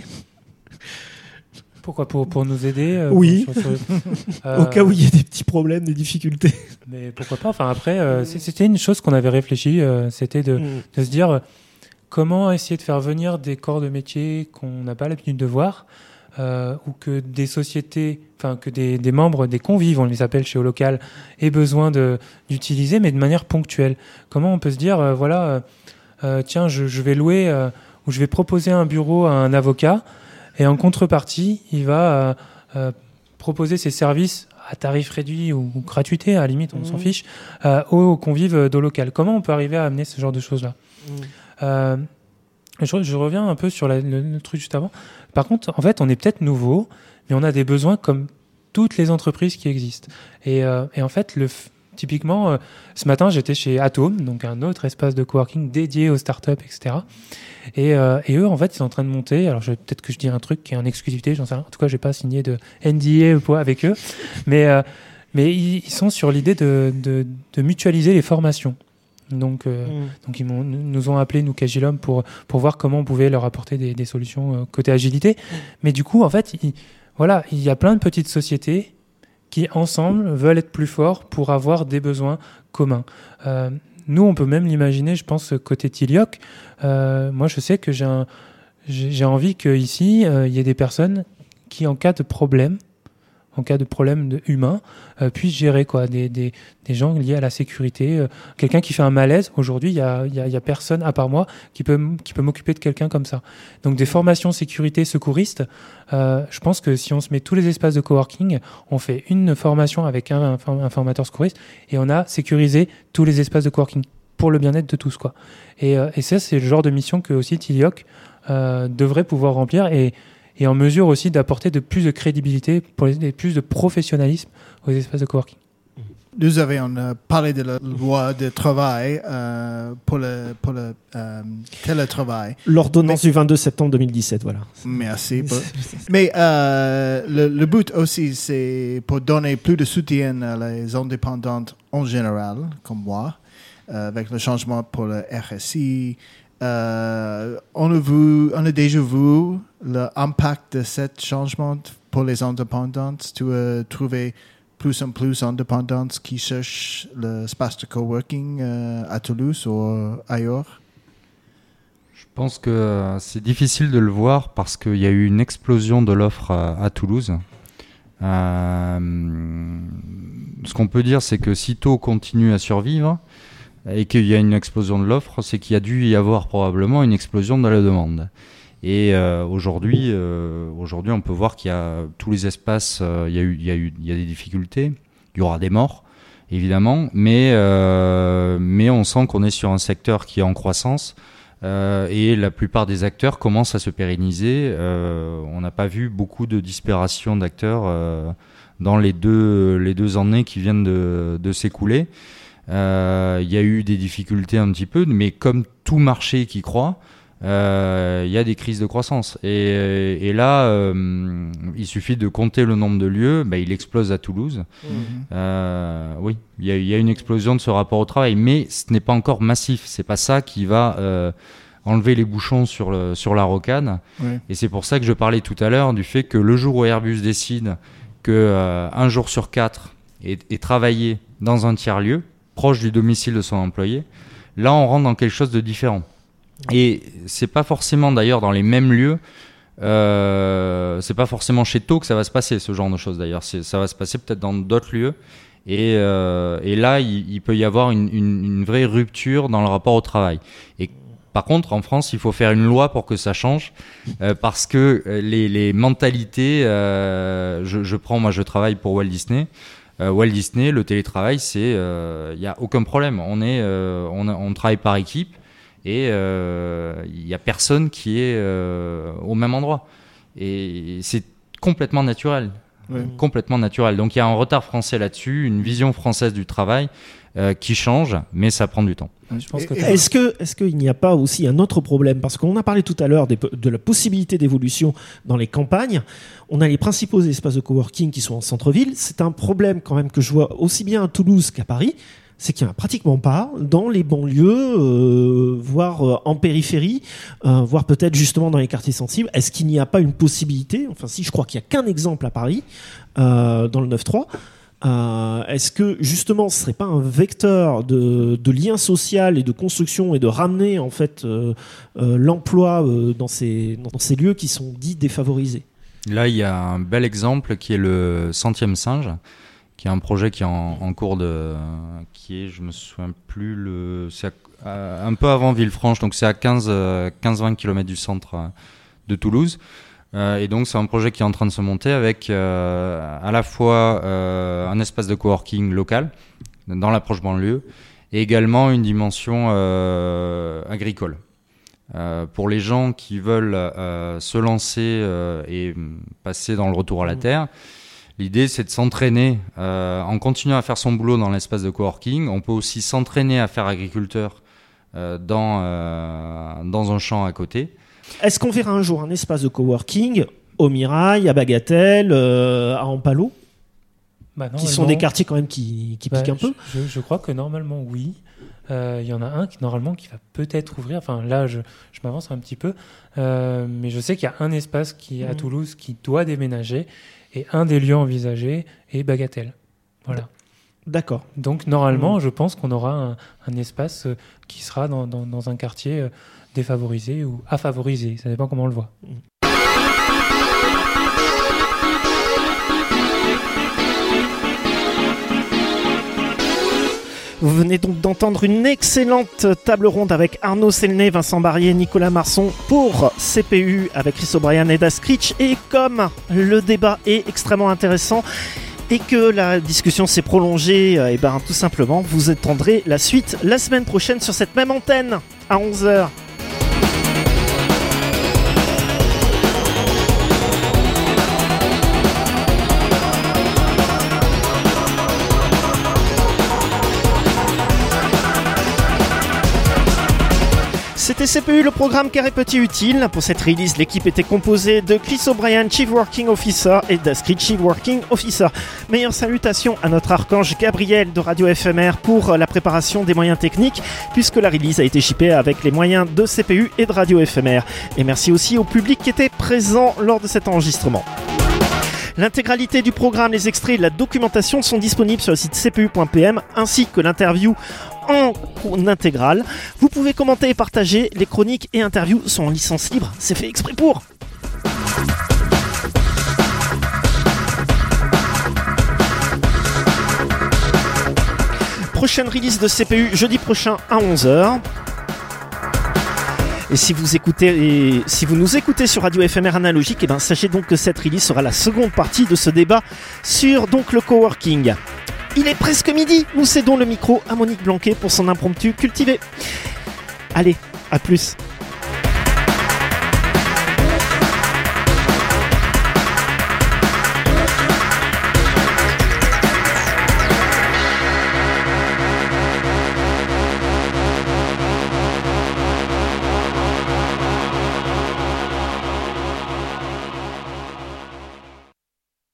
Pourquoi pour, pour nous aider euh, Oui, sur, sur, euh, au cas où il y a des petits problèmes, des difficultés. Mais pourquoi pas. Enfin, après, euh, c'était une chose qu'on avait réfléchi, euh, c'était de, mmh. de se dire... Comment essayer de faire venir des corps de métier qu'on n'a pas l'habitude de voir, euh, ou que des sociétés, enfin que des, des membres, des convives, on les appelle chez Holocal, aient besoin de, d'utiliser, mais de manière ponctuelle. Comment on peut se dire, euh, voilà, euh, euh, tiens, je, je vais louer euh, ou je vais proposer un bureau à un avocat, et en contrepartie, il va euh, euh, proposer ses services à tarif réduit ou, ou gratuité, à la limite, on mmh. s'en fiche, euh, aux convives d'Holocal. Comment on peut arriver à amener ce genre de choses-là ? mmh. Euh, je, je reviens un peu sur la, le, le truc juste avant. Par contre, en fait, on est peut-être nouveau, mais on a des besoins comme toutes les entreprises qui existent. Et, euh, et en fait, le, typiquement, euh, ce matin, j'étais chez Atom, donc un autre espace de coworking dédié aux startups, et cetera. Et, euh, et eux, en fait, ils sont en train de monter. Alors, je, peut-être que je dis un truc qui est en exclusivité, j'en sais rien. En tout cas, j'ai pas signé de N D A avec eux, mais euh, mais ils, ils sont sur l'idée de, de, de mutualiser les formations. Donc, euh, mmh. donc ils nous ont appelés, nous, Cagilum, pour, pour voir comment on pouvait leur apporter des, des solutions euh, côté agilité. Mmh. Mais du coup, en fait, il, voilà, il y a plein de petites sociétés qui, ensemble, veulent être plus forts pour avoir des besoins communs. Euh, nous, on peut même l'imaginer, je pense, côté Tilioc. Euh, moi, je sais que j'ai, un, j'ai, j'ai envie qu'ici, euh, il y ait des personnes qui, en cas de problème, en cas de problème de humain, euh, puissent gérer quoi, des, des, des gens liés à la sécurité. Euh, quelqu'un qui fait un malaise, aujourd'hui, il n'y a, y a, y a personne, à part moi, qui peut, qui peut m'occuper de quelqu'un comme ça. Donc des formations sécurité secouristes, euh, je pense que si on se met tous les espaces de coworking, on fait une formation avec un, un, un formateur secouriste, et on a sécurisé tous les espaces de coworking pour le bien-être de tous, quoi. Et, euh, et ça, c'est le genre de mission que aussi Tilioc euh, devrait pouvoir remplir, et et en mesure aussi d'apporter de plus de crédibilité, pour les, plus de professionnalisme aux espaces de coworking. Nous avions euh, parlé de la loi de travail euh, pour le, pour le euh, télétravail. L'ordonnance Mais, du vingt-deux septembre deux mille dix-sept, voilà. Merci. Pour... Mais euh, le, le but aussi, c'est pour donner plus de soutien à les indépendantes en général, comme moi, euh, avec le changement pour le R S I. Euh, on, a vu, on a déjà vu l'impact de ce changement pour les indépendantes. Tu as trouvé plus en plus d'indépendantes qui cherchent l'espace de coworking euh, à Toulouse ou ailleurs? Je pense que c'est difficile de le voir parce qu'il y a eu une explosion de l'offre à, à Toulouse. Euh, ce qu'on peut dire, c'est que sitôt continue à survivre et qu'il y a une explosion de l'offre, c'est qu'il y a dû y avoir probablement une explosion de la demande. Et euh, aujourd'hui, euh, aujourd'hui, on peut voir qu'il y a tous les espaces, euh, il y a eu, il y a eu, il y a des difficultés, il y aura des morts, évidemment, mais euh, mais on sent qu'on est sur un secteur qui est en croissance euh, et la plupart des acteurs commencent à se pérenniser. Euh, on n'a pas vu beaucoup de disparition d'acteurs euh, dans les deux, les deux années qui viennent de, de s'écouler. Euh, il y a eu des difficultés un petit peu, mais comme tout marché qui croît, euh, il y a des crises de croissance. Et, et là, euh, il suffit de compter le nombre de lieux, bah, il explose à Toulouse. Mmh. Euh, oui, il y, a, il y a une explosion de ce rapport au travail, mais ce n'est pas encore massif. C'est pas ça qui va euh, enlever les bouchons sur, le, sur la rocade. Oui. Et c'est pour ça que je parlais tout à l'heure du fait que le jour où Airbus décide que euh, un jour sur quatre est, est travaillé dans un tiers-lieu, proche du domicile de son employé, là on rentre dans quelque chose de différent. Et c'est pas forcément d'ailleurs dans les mêmes lieux, euh, c'est pas forcément chez Tau que ça va se passer, ce genre de choses d'ailleurs, c'est, ça va se passer peut-être dans d'autres lieux. Et, euh, et là il, il peut y avoir une, une, une vraie rupture dans le rapport au travail. Et par contre, en France, il faut faire une loi pour que ça change, euh, parce que les, les mentalités, euh, je, je prends, moi je travaille pour Walt Disney. Euh, Walt Disney, le télétravail, c'est, il euh, y a aucun problème. On est, euh, on, on travaille par équipe et il euh, y a personne qui est euh, au même endroit. Et c'est complètement naturel, oui. complètement naturel. Donc il y a un retard français là-dessus, une vision française du travail euh, qui change, mais ça prend du temps. Je pense que est-ce que, est-ce qu'il n'y a pas aussi un autre problème ? Parce qu'on a parlé tout à l'heure des, de la possibilité d'évolution dans les campagnes. On a les principaux espaces de coworking qui sont en centre-ville. C'est un problème quand même que je vois aussi bien à Toulouse qu'à Paris. C'est qu'il n'y en a pratiquement pas dans les banlieues, euh, voire euh, en périphérie, euh, voire peut-être justement dans les quartiers sensibles. Est-ce qu'il n'y a pas une possibilité ? Enfin si, je crois qu'il n'y a qu'un exemple à Paris, euh, dans le neuf trois. Euh, est-ce que justement ce serait pas un vecteur de, de lien social et de construction et de ramener en fait euh, euh, l'emploi euh, dans ces dans ces lieux qui sont dits défavorisés ? Là, il y a un bel exemple qui est le Centième Singe, qui est un projet qui est en, en cours de, qui est, je me souviens plus le, c'est à, un peu avant Villefranche, donc c'est à quinze à vingt kilomètres du centre de Toulouse. Euh, et donc c'est un projet qui est en train de se monter avec euh, à la fois euh, un espace de coworking local dans l'approche banlieue et également une dimension euh, agricole. Euh, pour les gens qui veulent euh, se lancer euh, et passer dans le retour à la terre, l'idée c'est de s'entraîner euh, en continuant à faire son boulot dans l'espace de coworking. On peut aussi s'entraîner à faire agriculteur euh, dans, euh, dans un champ à côté. Est-ce qu'on verra un jour un espace de coworking au Mirail, à Bagatelle, euh, à Ampalo, bah qui sont des quartiers quand même qui, qui bah, piquent un peu ? je, je crois que normalement oui. Il euh, y en a un qui normalement qui va peut-être ouvrir. Enfin là, je, je m'avance un petit peu, euh, mais je sais qu'il y a un espace qui est à Toulouse qui doit déménager et un des lieux envisagés est Bagatelle. Voilà. D'accord. Donc normalement, mmh. je pense qu'on aura un, un espace qui sera dans, dans, dans un quartier euh, défavorisé ou à favoriser, ça dépend comment on le voit. Vous venez donc d'entendre une excellente table ronde avec Arnaud Selnay, Vincent Barrier, Nicolas Marson pour C P U avec Chris O'Brien et Das Critch. Et comme le débat est extrêmement intéressant et que la discussion s'est prolongée, et ben tout simplement, vous attendrez la suite la semaine prochaine sur cette même antenne à onze heures. C'était C P U, le programme Carré Petit Utile. Pour cette release, l'équipe était composée de Chris O'Brien, Chief Working Officer, et d'Askrit, Chief Working Officer. Meilleures salutations à notre archange Gabriel de Radio F M R pour la préparation des moyens techniques, puisque la release a été shippée avec les moyens de C P U et de Radio F M R. Et merci aussi au public qui était présent lors de cet enregistrement. L'intégralité du programme, les extraits et la documentation sont disponibles sur le site c p u point p m ainsi que l'interview en intégrale. Vous pouvez commenter et partager. Les chroniques et interviews sont en licence libre. C'est fait exprès pour. Prochaine release de C P U jeudi prochain à onze heures. Et si vous écoutez, et si vous nous écoutez sur Radio F M R analogique, et ben sachez donc que cette release sera la seconde partie de ce débat sur donc le coworking. Il est presque midi, nous cédons le micro à Monique Blanquet pour son impromptu cultivé. Allez, à plus.